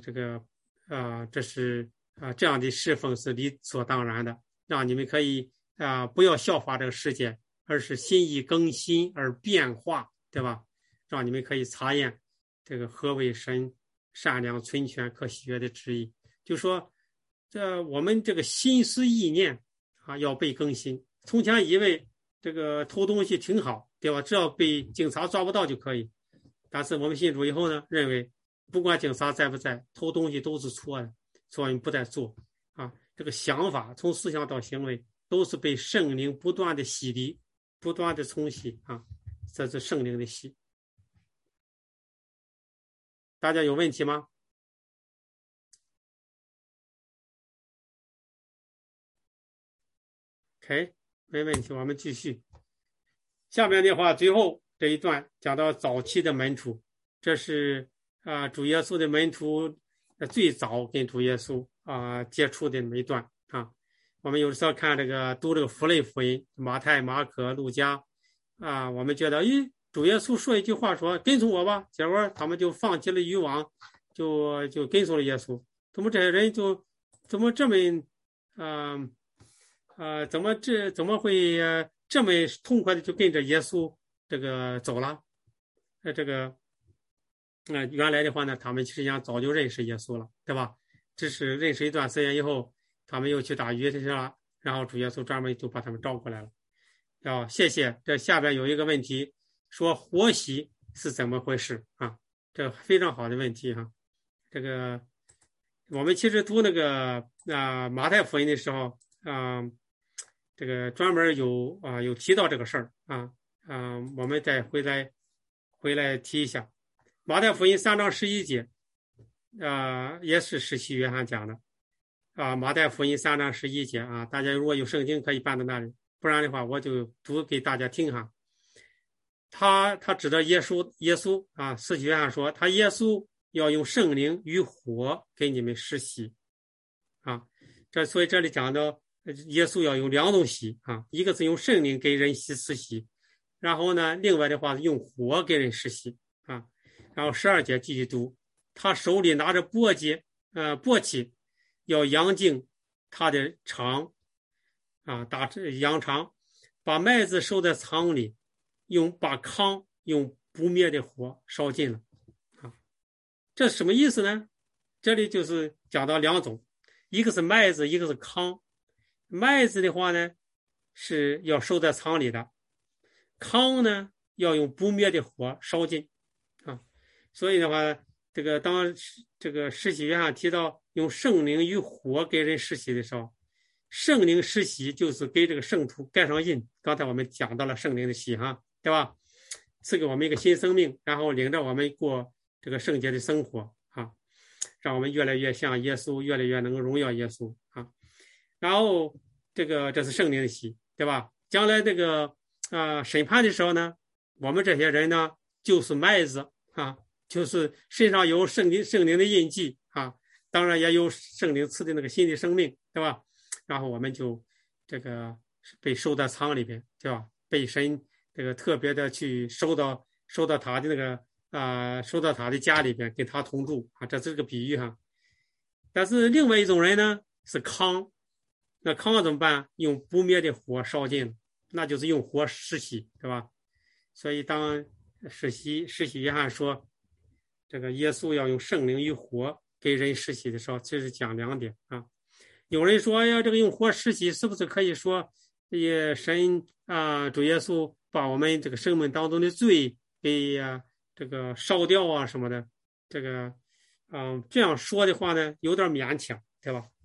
A: 这样的侍奉是理所当然的，让你们可以不要效法这个世界，而是心意更新而变化，对吧？让你们可以查验这个何为神善良、纯全、可喜悦的旨意。就说我们这个心思意念啊要被更新。从前以为这个偷东西挺好，对吧？只要被警察抓不到就可以。但是我们信主以后呢，认为不管警察在不在，偷东西都是错的，所以不再做啊。这个想法从思想到行为都是被圣灵不断的洗涤，不断的冲洗啊，这是圣灵的洗。大家有问题吗？OK， 没问题，我们继续。下面的话，最后这一段讲到早期的门徒，这是主耶稣的门徒最早跟主耶稣接触的那么一段啊。我们有时候看读这个福类福音，马太、马可、路加啊，我们觉得，主耶稣说一句话说跟从我吧，结果他们就放弃了渔网，就跟从了耶稣。怎么这些人怎么这么怎么会这么痛快的就跟着耶稣这个走了？原来的话呢，他们实际上早就认识耶稣了，对吧？只是认识一段时间以后，他们又去打鱼去了，然后主耶稣专门就把他们招过来了。谢谢。这下边有一个问题，说活洗是怎么回事啊？这非常好的问题哈。这个我们其实读那个马太福音的时候这个专门有提到这个事儿我们再回来提一下。马太福音3章11节也是施洗约翰讲的马太福音3章11节大家如果有圣经可以搬到那里，不然的话我就读给大家听哈。他指的耶稣施洗约翰说，他耶稣要用圣灵与火给你们施洗所以这里讲到耶稣要用2种洗一个是用圣灵给人施洗，然后呢另外的话是用火给人施洗然后12节继续读，他手里拿着簸箕要扬净他的肠扬肠，把麦子收在仓里，把糠用不灭的火烧尽了这什么意思呢？这里就是讲到2种，一个是麦子，一个是糠。麦子的话呢是要收在仓里的，糠呢要用不灭的火烧尽所以的话，当这个施洗约翰提到用圣灵与火给人施洗的时候，圣灵施洗就是给这个圣徒盖上印。刚才我们讲到了圣灵的洗对吧？赐给我们一个新生命，然后领着我们过这个圣洁的生活让我们越来越像耶稣，越来越能够荣耀耶稣然后这是圣灵的洗，对吧？将来审判的时候呢，我们这些人呢就是麦子就是身上有圣灵的印记当然也有圣灵赐的那个新的生命，对吧？然后我们就被收到仓里边，对吧？被神特别的去收到他的收到他的家里边，跟他同住这是个比喻但是另外一种人呢是糠，那糠怎么办？用不灭的火烧尽，那就是用火施洗，对吧？所以当施洗约翰说这个耶稣要用圣灵与火给人施洗的时候，这是讲2点有人说呀，这个用火施洗是不是可以说神主耶稣把我们这个生命当中的罪给烧掉什么的？这样说的话呢有点勉强，对吧？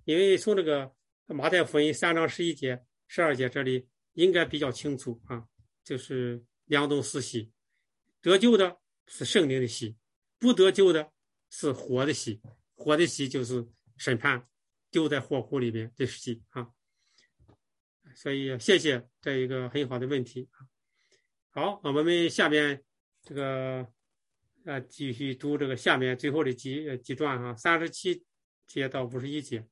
A: 因为从这个马太福音3章11节、12节这里应该比较清楚啊，就是两种死洗，得救的是圣灵的洗，不得救的是火的洗，火的洗就是审判，丢在火湖里边的洗啊。所以谢谢，这一个很好的问题啊。好，我们下面这个继续读这个下面最后的几段啊，37节到51节。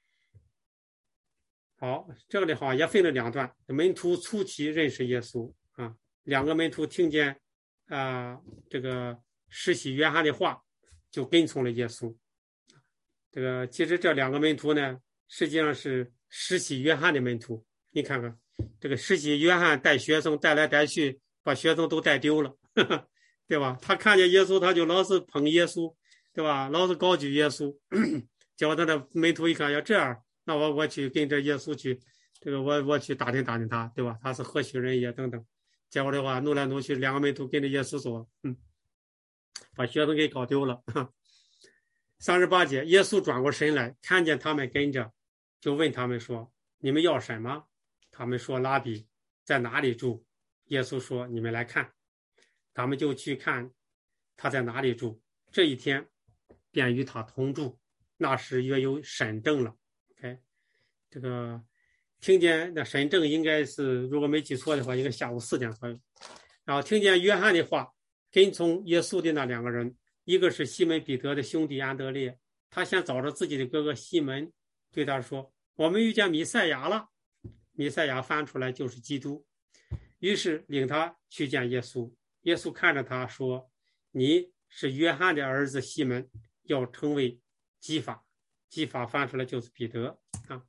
A: 好，这里好也分了2段。门徒初期认识耶稣啊，2个门徒听见这个施洗约翰的话，就跟从了耶稣。这个其实这2个门徒呢，实际上是施洗约翰的门徒。你看看，这个施洗约翰带学生带来带去，把学生都带丢了，对吧？他看见耶稣，他就老是捧耶稣，对吧？老是高举耶稣。结果他的门徒一看，要这样，那我去跟着耶稣去，这个我去打听打听他，对吧？他是何许人也等等。结果的话，弄来弄去，2个门徒跟着耶稣走，把学生给搞丢了。38节，耶稣转过身来，看见他们跟着，就问他们说：“你们要什么？”他们说：“拉比，在哪里住？”耶稣说：“你们来看。”他们就去看他在哪里住。这一天，便与他同住。那时约有审正了。OK， 这个听见那审正应该是，如果没记错的话，应该下午4点左右。然后听见约翰的话，跟从耶稣的那2个人，一个是西门彼得的兄弟安德烈，他先找着自己的哥哥西门，对他说：“我们遇见弥赛亚了。”弥赛亚翻出来就是基督，于是领他去见耶稣。耶稣看着他说：“你是约翰的儿子西门，要成为基法。”基法翻出来就是彼得啊。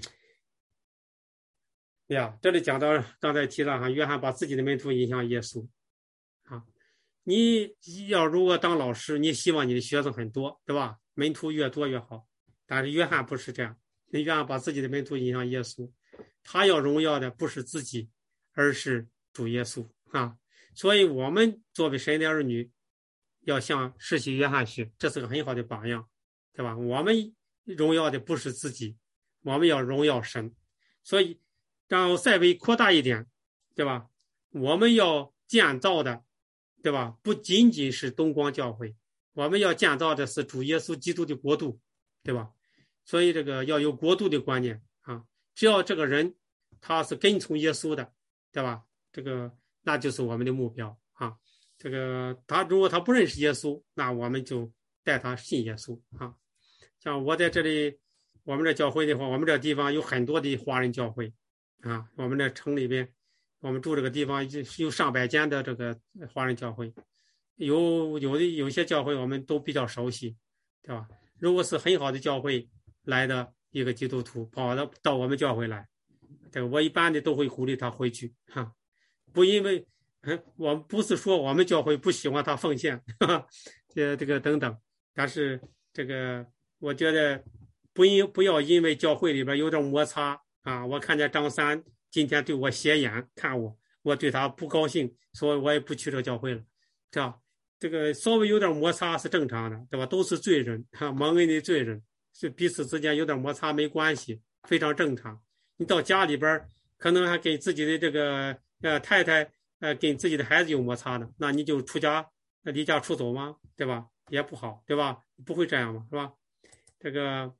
A: 呀，这里讲到刚才提到约翰把自己的门徒引向耶稣啊。你要如果当老师，你希望你的学生很多，对吧？门徒越多越好。但是约翰不是这样，约翰把自己的门徒引向耶稣。他要荣耀的不是自己，而是主耶稣啊！所以我们作为神的儿女，要向施洗约翰学，这是个很好的榜样，对吧？我们荣耀的不是自己，我们要荣耀神。所以让再微扩大一点，对吧？我们要建造的，对吧？不仅仅是东光教会，我们要建造的是主耶稣基督的国度，对吧？所以这个要有国度的观念啊！只要这个人他是跟从耶稣的，对吧？这个那就是我们的目标啊。这个他如果他不认识耶稣，那我们就带他信耶稣啊。像我在这里，我们这教会的话，我们这地方有很多的华人教会啊。我们这城里边，我们住这个地方有上百间的这个华人教会，有些教会我们都比较熟悉，对吧？如果是很好的教会来的一个基督徒跑到我们教会来，这个我一般的都会鼓励他回去哈，不因为我不是说我们教会不喜欢他奉献，这个等等，但是这个我觉得不要因为教会里边有点摩擦啊，我看见张三今天对我斜眼看我对他不高兴，所以我也不去这教会了，这样这个稍微有点摩擦是正常的，对吧？都是罪人蒙恩的罪人。是彼此之间有点摩擦没关系，非常正常。你到家里边可能还跟自己的这个太太跟自己的孩子有摩擦呢，那你就离家出走吗？对吧？也不好，对吧？不会这样嘛，是吧？这个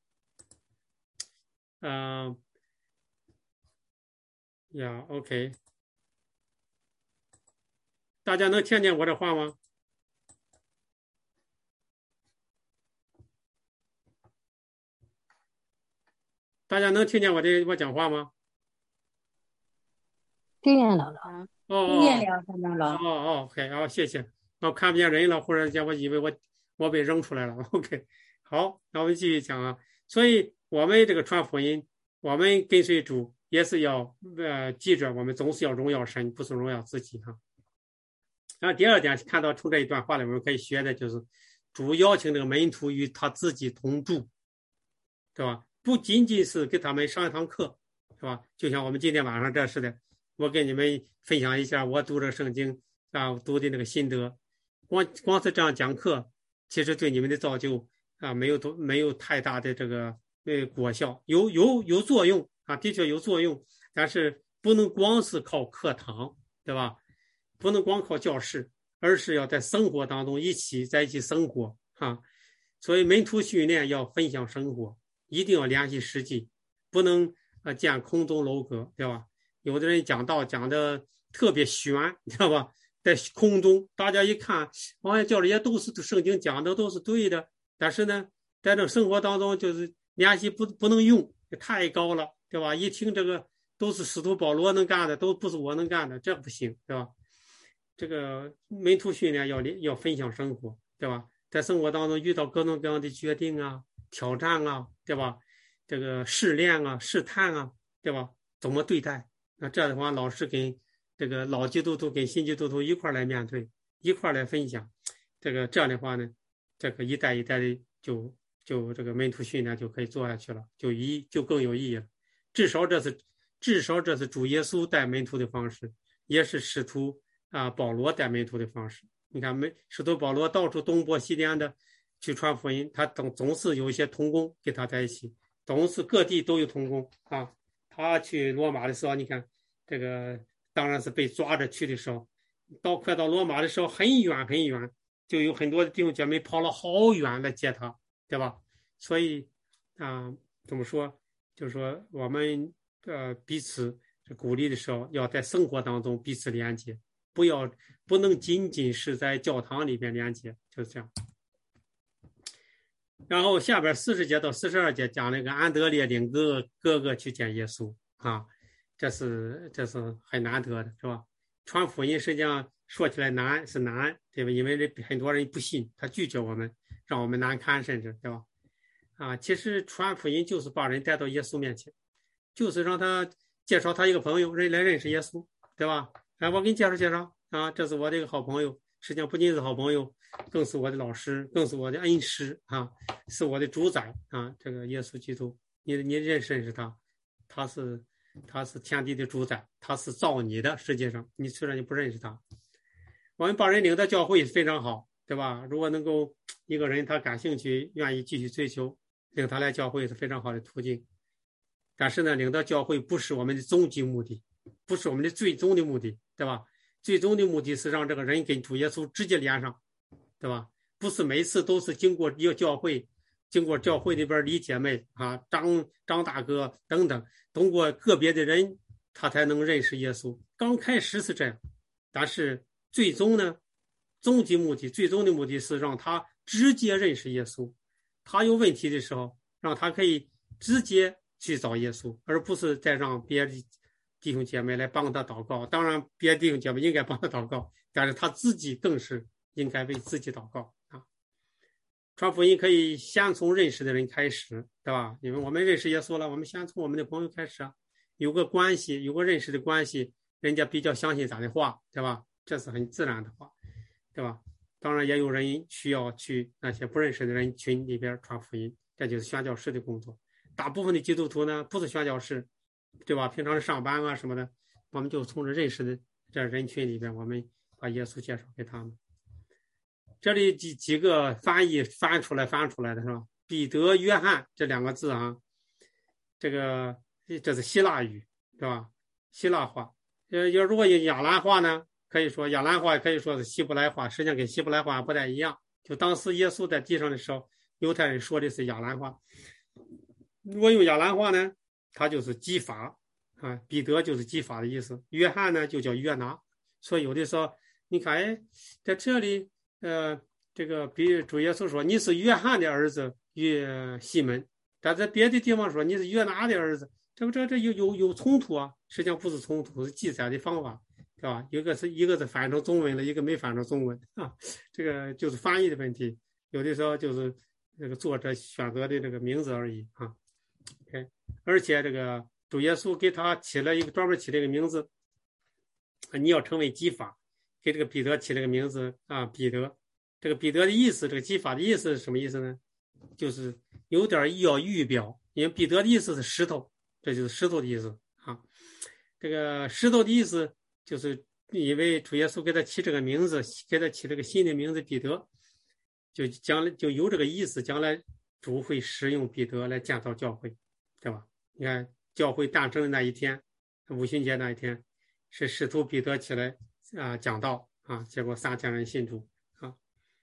A: OK， 大家能听见我这话吗？大家能听见我讲话吗？
D: 听见了。
C: 听见了，看到了。
A: OK， 好，谢谢。我看不见人了，忽然间我以为我被扔出来了。OK， 好，那我们继续讲啊。所以我们这个传福音，我们跟随主也是要记着，我们总是要荣耀神，不是荣耀自己哈。然后第二点，看到从这一段话里面可以学的就是主邀请这个门徒与他自己同住，对吧？不仅仅是给他们上一堂课，是吧？就像我们今天晚上这似的，我跟你们分享一下我读这个圣经啊，读的那个心得。光是这样讲课，其实对你们的造就啊，没有太大的这个果效，有作用啊，的确有作用，但是不能光是靠课堂，对吧？不能光靠教室，而是要在生活当中在一起生活啊。所以门徒训练要分享生活，一定要联系实际，不能建空中楼阁，对吧？有的人讲道讲的特别玄，知道吧？在空中，大家一看，好像教这些都是圣经讲的都是对的，但是呢，在这生活当中就是联系不能用，太高了，对吧？一听这个都是使徒保罗能干的，都不是我能干的，这不行，对吧？这个门徒训练要分享生活，对吧？在生活当中遇到各种各样的决定啊、挑战啊，对吧？这个试炼啊、试探啊，对吧？怎么对待？那这样的话，老师跟这个老基督徒跟新基督徒一块来面对，一块来分享。这样的话呢，这个一代一代的就这个门徒训练就可以做下去了，就更有意义了。至少这是主耶稣带门徒的方式，也是使徒保罗带门徒的方式。你看，使徒保罗到处东波西颠的去传福音，他总是有一些同工跟他在一起，总是各地都有同工啊。他去罗马的时候，你看这个当然是被抓着去的时候，快到罗马的时候很远很远，就有很多的弟兄姐妹跑了好远来接他，对吧？所以怎么说，就是说我们彼此鼓励的时候，要在生活当中彼此连接，不能仅仅是在教堂里边连接，就是这样。然后下边40节到42节讲那个安德烈领哥哥去见耶稣啊，这是很难得的，是吧？传福音实际上说起来难，对吧？因为很多人不信，他拒绝我们，让我们难堪，甚至，对吧？其实传福音就是把人带到耶稣面前，就是让他介绍他一个朋友，人来认识耶稣，对吧？我给你介绍啊，这是我的一个好朋友，实际上不仅是好朋友，更是我的老师，更是我的恩师啊，是我的主宰啊。这个耶稣基督，你认识他，他是天地的主宰，他是造你的。实际上，你虽然你不认识他，我们把人领到教会非常好，对吧？如果能够一个人他感兴趣，愿意继续追求，领他来教会是非常好的途径。但是呢，领到教会不是我们的终极目的，不是我们的最终的目的，对吧？最终的目的是让这个人跟主耶稣直接连上，对吧？不是每次都是经过教会里边李姐妹啊、张大哥等等，通过个别的人，他才能认识耶稣。刚开始是这样，但是最终的目的是让他直接认识耶稣。他有问题的时候，让他可以直接去找耶稣，而不是再让别的弟兄姐妹来帮他祷告。当然别的弟兄姐妹应该帮他祷告，但是他自己更是应该为自己祷告啊。传福音可以先从认识的人开始，对吧？因为我们认识耶稣了，我们先从我们的朋友开始啊，有个关系，有个认识的关系，人家比较相信咱的话，对吧？这是很自然的话，对吧？当然也有人需要去那些不认识的人群里边传福音，这就是宣教士的工作。大部分的基督徒呢，不是宣教士，对吧？平常是上班啊什么的，我们就从这认识的这人群里边，我们把耶稣介绍给他们。这里几个翻译翻出来的是吧？彼得、约翰这2个字啊，这是希腊语，对吧？希腊话。如果有亚兰话呢，可以说亚兰话可以说是希伯来话，实际上跟希伯来话不太一样。就当时耶稣在地上的时候，犹太人说的是亚兰话。如果用亚兰话呢，它就是基法啊，彼得就是基法的意思，约翰呢就叫约拿。所以有的时候你看，在这里这个比主耶稣说你是约翰的儿子西门，但在别的地方说你是约拿的儿子，这有冲突啊？实际上不是冲突，是记载的方法，对吧？一个是翻成中文了，一个没翻成中文啊，这个就是翻译的问题，有的时候就是这个作者选择的这个名字而已啊。OK， 而且这个主耶稣给他专门起了一个名字，你要成为基法，给这个彼得起了个名字啊，彼得。这个彼得的意思，这个基法的意思是什么意思呢？就是有点要预表，因为彼得的意思是石头，这就是石头的意思啊。这个石头的意思就是因为主耶稣给他起这个名字，给他起了个新的名字彼得，就有这个意思，将来主会使用彼得来建造教会，对吧？你看教会诞生的那一天，五旬节那一天，是使徒彼得起来讲道啊，结果3000人信主啊。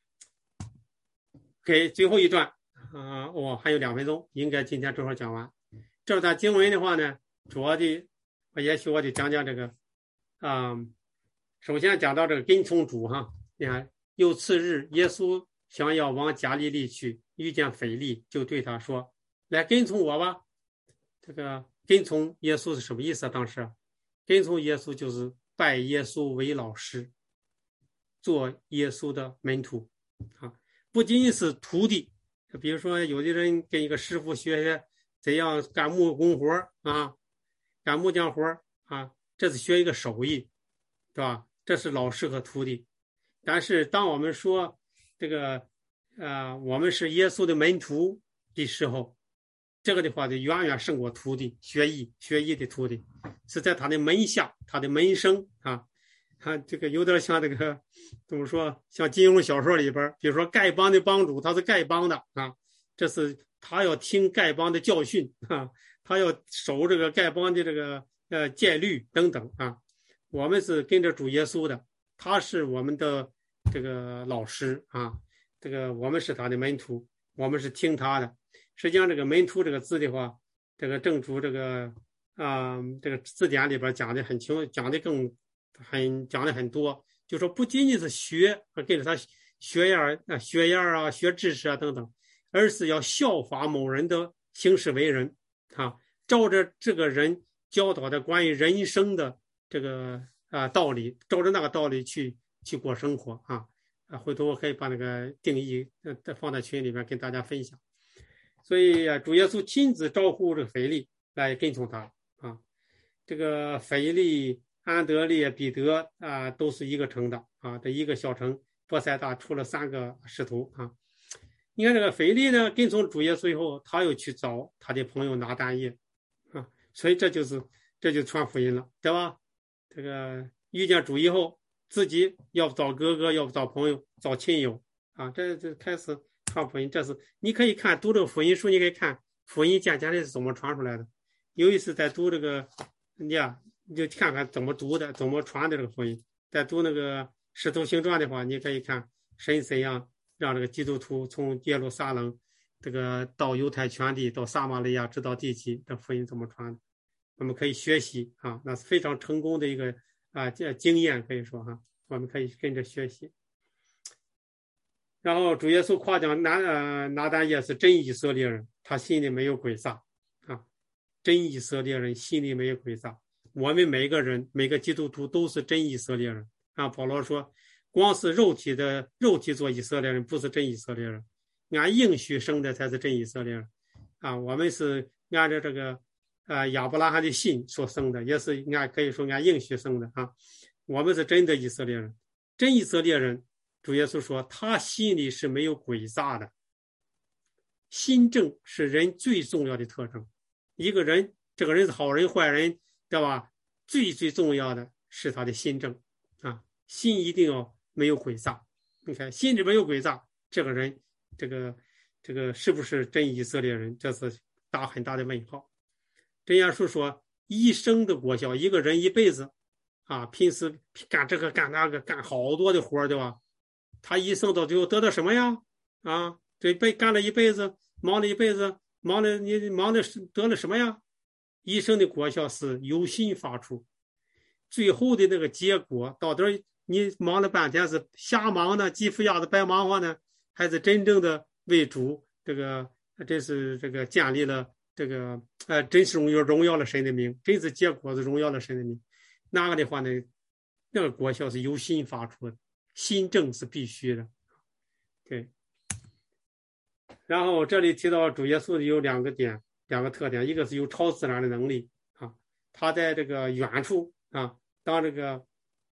A: 给最后一段还有2分钟，应该今天正好讲完。这段经文的话呢，主要的也许我得讲讲这个首先讲到这个跟从主哈。你看，又次日，耶稣想要往加利利去，遇见腓力，就对他说：“来跟从我吧。”这个跟从耶稣是什么意思啊？当时跟从耶稣就是拜耶稣为老师，做耶稣的门徒啊。不仅仅是徒弟，比如说有的人跟一个师傅学怎样干木工活啊，干木匠活啊，这是学一个手艺，对吧？这是老师和徒弟。但是当我们说这个我们是耶稣的门徒的时候，这个的话就远远胜过徒弟，学艺的徒弟是在他的门下，他的门生啊。这个有点像这个怎么说，像金庸小说里边，比如说丐帮的帮主，他是丐帮的啊，这是他要听丐帮的教训啊，他要守这个丐帮的这个戒律等等啊。我们是跟着主耶稣的，他是我们的这个老师啊，这个我们是他的门徒，我们是听他的。实际上这个门徒这个字的话，这个正主这个这个字典里边讲的很清，讲的很多，就说不仅仅是学跟着他学样学知识啊等等，而是要效法某人的行事为人啊，照着这个人教导的关于人生的这个道理，照着那个道理去过生活啊。回头我可以把那个定义放在群里面跟大家分享。所以主耶稣亲自招呼这个腓力来跟从他啊。这个腓力、安德烈、彼得都是一个城的啊，这一个小城伯赛大出了3个使徒啊。你看这个腓力呢，跟从主耶稣以后，他又去找他的朋友拿但业啊，所以这就传福音了，对吧？这个遇见主以后，自己要找哥哥，要找朋友，找亲友啊，这开始传福音。这是你可以看读这个福音书，你可以看福音渐渐的是怎么传出来的。有一次在读这个你就看看怎么读的，怎么传的这个福音。在读那个使徒行传的话，你可以看神怎样让这个基督徒从耶路撒冷这个到犹太全地，到撒玛利亚，直到地极的福音怎么传的，我们可以学习啊，那是非常成功的一个经验，可以说哈，我们可以跟着学习。然后主耶稣夸奖拿但业是真以色列人，他心里没有诡诈啊，真以色列人心里没有诡诈。我们每个人每个基督徒都是真以色列人啊。保罗说，光是肉体做以色列人不是真以色列人，按应许生的才是真以色列人啊。我们是按照这个亚伯拉罕的信所生的，也是可以说按应许生的啊。我们是真的以色列人，真以色列人。主耶稣说，他心里是没有诡诈的。心正是人最重要的特征。一个人，这个人是好人坏人，对吧？最重要的是他的心正啊，心一定要没有诡诈。你看，心里没有诡诈，这个人，这个是不是真以色列人？这是打很大的问号。真言书说，一生的果效，一个人一辈子啊，平时干这个干那个，干好多的活，对吧？他一生到最后得到什么呀？啊，这干了一辈子，忙了一辈子，忙的得了什么呀？一生的果效是由心发出，最后的那个结果，到底你忙了半天是瞎忙呢，鸡孵鸭子白忙活呢，还是真正的为主真是这个建立了这个真是荣耀了神的名，真是结果是荣耀了神的名。那个的话呢，那个果效是由心发出的，心正是必须的。对。然后这里提到主耶稣有两个特点，一个是有超自然的能力啊，他在这个远处啊，当这个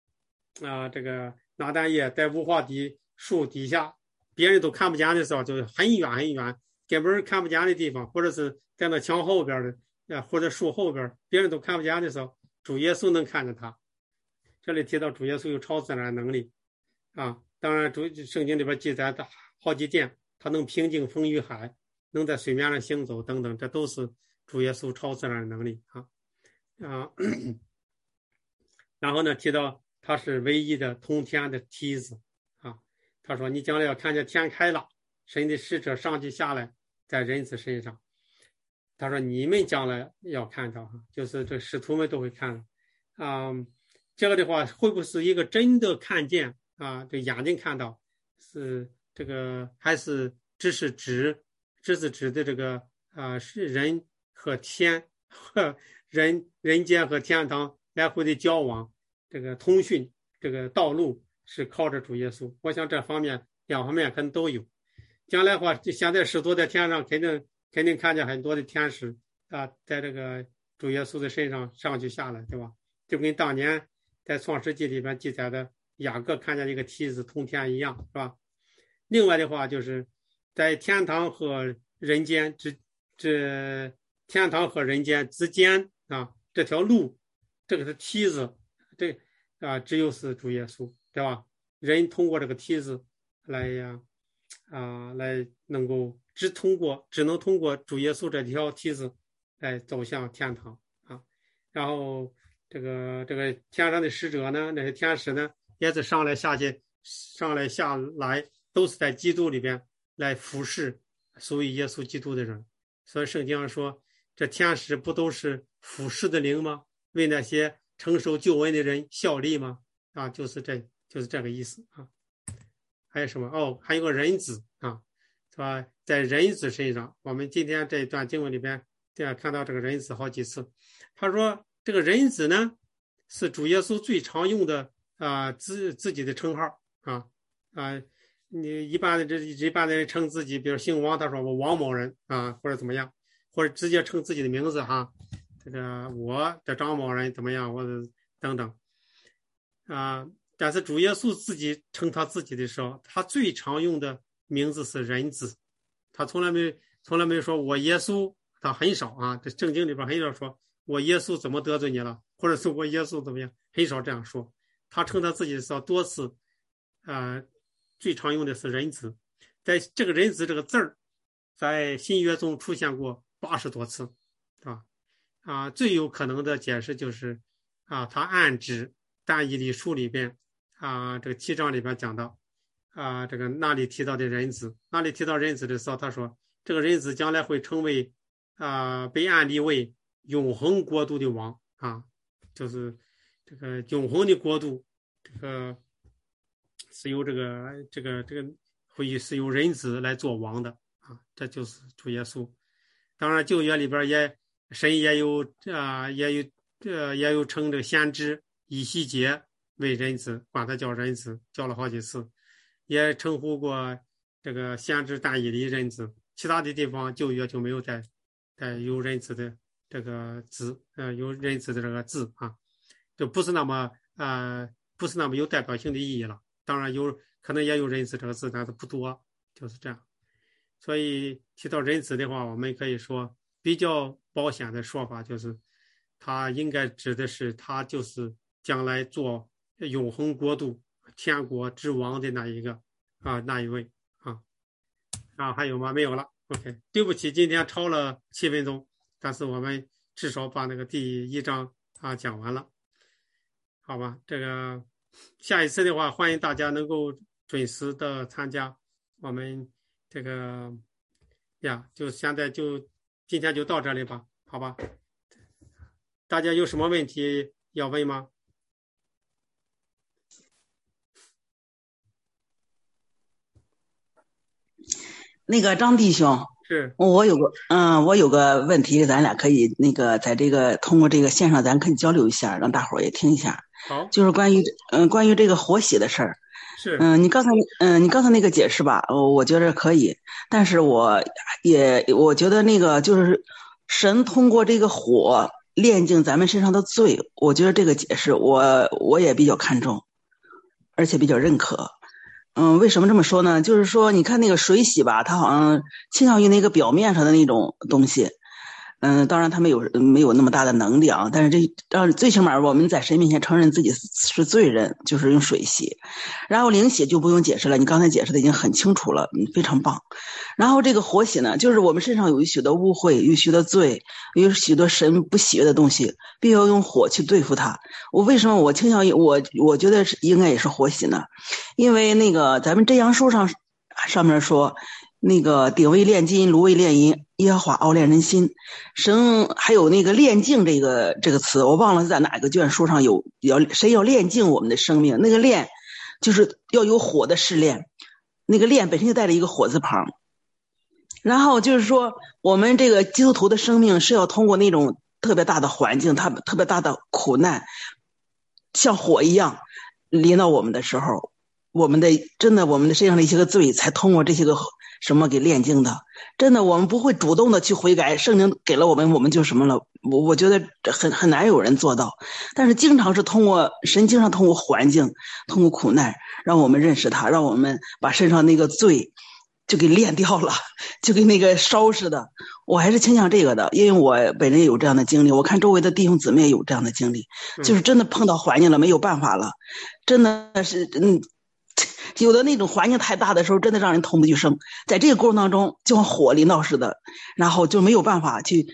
A: 拿但业在无花树底下，别人都看不见的时候，就很远很远，根本看不见的地方，或者是在那墙后边的或者树后边，别人都看不见的时候，主耶稣能看着他。这里提到主耶稣有超自然能力啊，当然圣经里边记载的好几件，他能平静风与海能在水面上行走等等，这都是主耶稣超自然的能力啊。然后呢，提到他是唯一的通天的梯子啊。他说你将来要看见天开了，神的使者上去下来在人子身上。他说你们将来要看到，就是这使徒们都会看这个的话会不会是一个真的看见啊？这眼睛看到是这个，还是只是指的这个是人和天和人间和天堂来回的交往，这个通讯这个道路是靠着主耶稣。我想这方面两方面可能都有。将来的话，现在使徒在天上肯定看见很多的天使在这个主耶稣的身上上去下来，对吧？就跟当年在创世纪里边记载的雅各看见一个梯子通天一样，是吧？另外的话，就是在天堂和人间天堂和人间之间这条路，这个是梯子，只有是主耶稣，对吧？人通过这个梯子来能够只能通过主耶稣这条梯子来走向天堂啊。然后这个天上的使者呢，那些天使呢，也是上来下来都是在基督里边来服侍属于耶稣基督的人。所以圣经上说，这天使不都是服侍的灵吗？为那些承受救恩的人效力吗？就是这个意思啊。还有什么？还有个人子是吧？在人子身上，我们今天这一段经文里边看到这个人子好几次。他说这个人子呢，是主耶稣最常用的自己的称号你一般的人称自己，比如姓王，他说我王某人或者怎么样，或者直接称自己的名字这个我的张某人怎么样，或者等等但是主耶稣自己称他自己的时候，他最常用的名字是人子，他从来没说我耶稣，他很少这圣经里边很少说我耶稣怎么得罪你了，或者是我耶稣怎么样，很少这样说。他称他自己的时候多次最常用的是人子。在这个人子这个字儿，在新约中出现过80多次最有可能的解释就是他暗指但以理书里边这个7章里边讲到这个那里提到的人子，那里提到人子的时候，他说这个人子将来会成为被安立为永恒国度的王就是这个永恒的国度，这个是由这个会是由人子来做王的这就是主耶稣。当然旧约里边神也有称这个先知以西结为人子，管他叫人子，叫了好几次，也称呼过这个先知但以理人子。其他的地方旧约就没有再有人子的这个字，有人子的这个字就不是那么有代表性的意义了。当然可能也有人子这个字，但是不多，就是这样。所以提到人子的话，我们可以说比较保险的说法就是他应该指的是他就是将来做永恒国度天国之王的那一位还有吗？没有了。 OK， 对不起，今天超了7分钟，但是我们至少把那个第1章讲完了，好吧？这个下一次的话，欢迎大家能够准时的参加。我们这个就现在今天就到这里吧，好吧？大家有什么问题要问吗？
E: 那个张弟兄，
A: 是
E: 我有个问题，咱俩可以在这个通过这个线上，咱可以交流一下，让大伙儿也听一下。
A: 好，就是
E: 关于这个活血的事儿。
A: 是
E: 你刚才那个解释吧，我觉得可以，但是我觉得那个就是神通过这个火炼净咱们身上的罪，我觉得这个解释我也比较看重，而且比较认可。为什么这么说呢？就是说你看那个水洗吧，它好像倾向于那个表面上的那种东西， 当然他没有那么大的能力啊，但是最起码我们在神面前承认自己是罪人，就是用水洗。然后灵洗就不用解释了，你刚才解释的已经很清楚了，非常棒。然后这个火洗呢，就是我们身上有许多污秽，有许多罪，有许多神不喜悦的东西，必须要用火去对付它。为什么我倾向于我觉得应该也是火洗呢？因为那个咱们真言书上面说，那个鼎为炼金，炉为炼银，耶和华熬炼人心。神还有那个炼净这个词，我忘了在哪个卷书上有谁要炼净我们的生命，那个炼就是要有火的试炼，那个炼本身就带着一个火字旁。然后就是说我们这个基督徒的生命是要通过那种特别大的环境，特别大的苦难，像火一样临到我们的时候，我们的身上的一些个罪才通过这些个什么给炼净的。真的我们不会主动的去悔改，圣灵给了我们就什么了，我觉得很难有人做到。但是经常是通过神，经常通过环境，通过苦难让我们认识他，让我们把身上那个罪就给炼掉了，就跟那个烧似的。我还是倾向这个的，因为我本人也有这样的经历，我看周围的弟兄姊妹也有这样的经历，就是真的碰到环境了，没有办法了，真的是有的那种环境太大的时候，真的让人痛不欲生。在这个过程当中，就像火临到似的，然后就没有办法去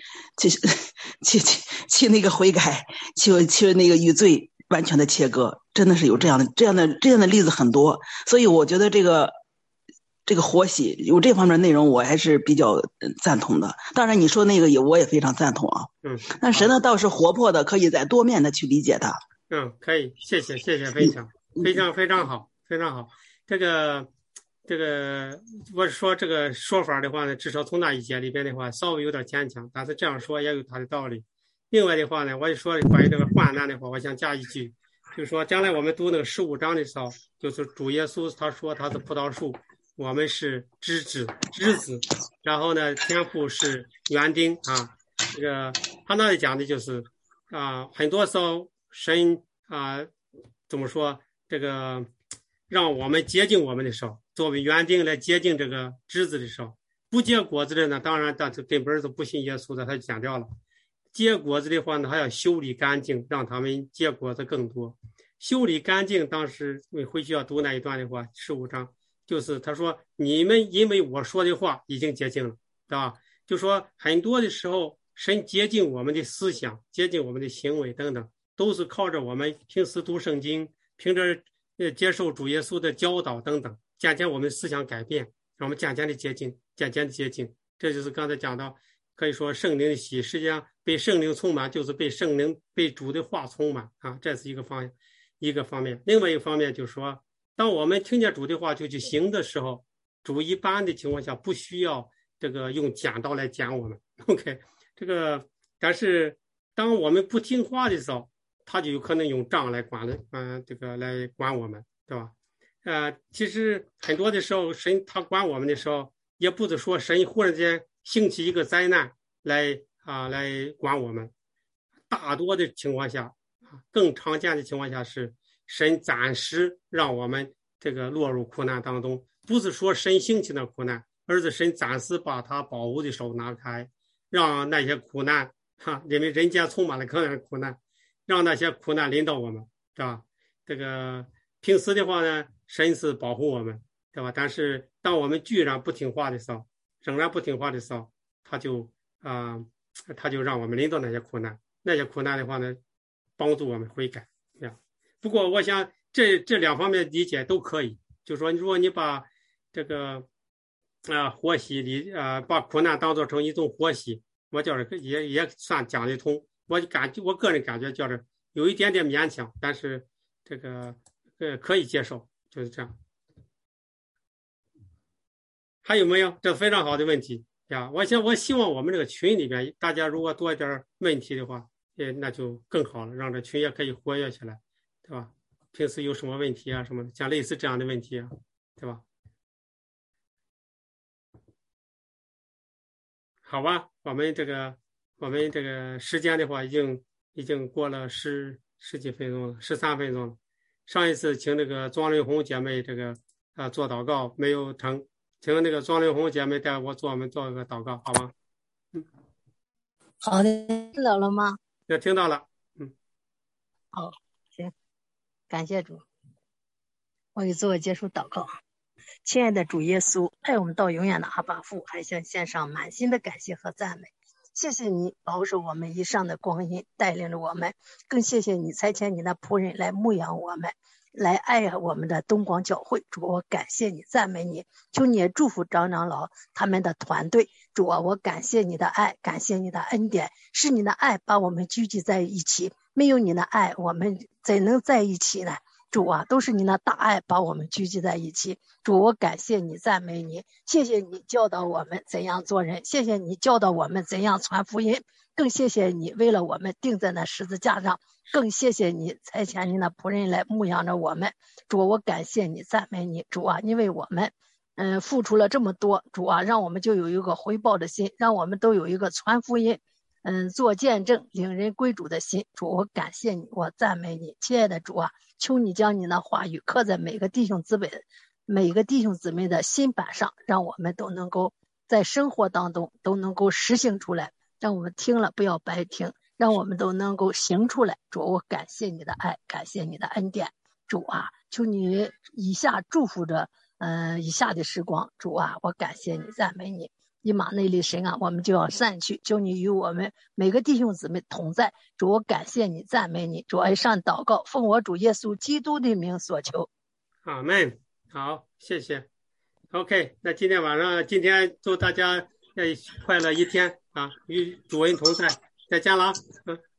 E: 那个悔改，去那个与罪完全的切割，真的是有这样的例子很多。所以我觉得这个火洗有这方面内容，我还是比较赞同的。当然你说那个我也非常赞同啊。但神呢倒是活泼的，可以在多面的去理解它。
A: 可以，谢谢分享，非常非常好，非常好。这个我说这个说法的话呢，至少从那一节里边的话稍微有点牵强，但是这样说也有它的道理。另外的话呢，我就说关于这个患难的话，我想加一句，就是说将来我们读那个15章的时候，就是主耶稣他说他是葡萄树，我们是枝子，然后呢天父是园丁啊。这个他那里讲的就是很多时候神怎么说，这个让我们接近我们的时候，作为园丁来接近这个枝子的时候，不结果子的呢，当然但是根本是不信耶稣的，他就讲掉了。结果子的话呢，还要修理干净，让他们结果子更多。修理干净，当时回去要读那一段的话，15章就是他说你们因为我说的话已经接近了，对吧？就说很多的时候神接近我们的思想，接近我们的行为等等，都是靠着我们平时读圣经，凭着接受主耶稣的教导等等，渐渐我们思想改变，让我们渐渐的接近。这就是刚才讲到，可以说圣灵的洗，实际上被圣灵充满就是被主的话充满啊，这是一个方面。另外一个方面就是说，当我们听见主的话就去行的时候，主一般的情况下不需要这个用剪刀来剪我们 ，OK， 这个但是当我们不听话的时候，他就有可能用杖来管来管我们，对吧？其实很多的时候，神他管我们的时候，也不是说神忽然间兴起一个灾难来管我们。大多的情况下，更常见的情况下是神暂时让我们这个落入苦难当中，不是说神兴起的苦难，而是神暂时把他保护的手拿开，让那些苦难因为人间充满了各样的苦难，让那些苦难临到我们，对吧？这个平时的话呢，神是保护我们，对吧？但是当我们居然不听话的时候，仍然不听话的时候，他就让我们临到那些苦难的话呢，帮助我们悔改。不过我想这两方面理解都可以，就是说如果你把这个活洗把苦难当作成一种活洗，我觉得也算讲得通。我个人感觉觉得有一点点勉强，但是这个可以接受，就是这样。还有没有？这非常好的问题呀！我希望我们这个群里边，大家如果多一点问题的话，那就更好了，让这群也可以活跃起来，对吧？平时有什么问题啊什么的，像类似这样的问题啊，对吧？好吧，我们这个时间的话，已经过了十几分钟了，13分钟了。上一次请这个庄丽红姐妹做祷告没有成，请那个庄丽红姐妹带我们做一个祷告，好吗？
D: 好的，听到了吗？
A: 也听到了。
D: 好，行，感谢主。我给做个结束祷告。亲爱的主耶稣，爱我们到永远的阿爸父，还向献上满心的感谢和赞美。谢谢你保守我们一上的光阴，带领着我们，更谢谢你差遣你的仆人来牧养我们，来爱我们的东广教会。主，我感谢你，赞美你，求你也祝福长老他们的团队。主啊，我感谢你的爱，感谢你的恩典，是你的爱把我们聚集在一起，没有你的爱，我们怎能在一起呢？主啊，都是你那大爱把我们聚集在一起。主，我感谢你，赞美你，谢谢你教导我们怎样做人，谢谢你教导我们怎样传福音，更谢谢你为了我们钉在那十字架上，更谢谢你差遣你那仆人来牧养着我们。主，我感谢你，赞美你。主啊，因为我们付出了这么多，主啊，让我们就有一个回报的心，让我们都有一个传福音做见证领人归主的心。主，我感谢你，我赞美你。亲爱的主啊，求你将你的话语刻在每个弟兄姊妹的心板上，让我们都能够在生活当中都能够实行出来，让我们听了不要白听，让我们都能够行出来。主，我感谢你的爱，感谢你的恩典。主啊，求你以下祝福着以下的时光。主啊，我感谢你，赞美你。以马内利神啊，我们就要散去，求你与我们每个弟兄姊妹同在。主，我感谢你，赞美你。主，爱上祷告，奉我主耶稣基督的名所求。
A: 阿门。好，谢谢。OK， 那今天祝大家快乐一天啊，与主恩同在，再见了。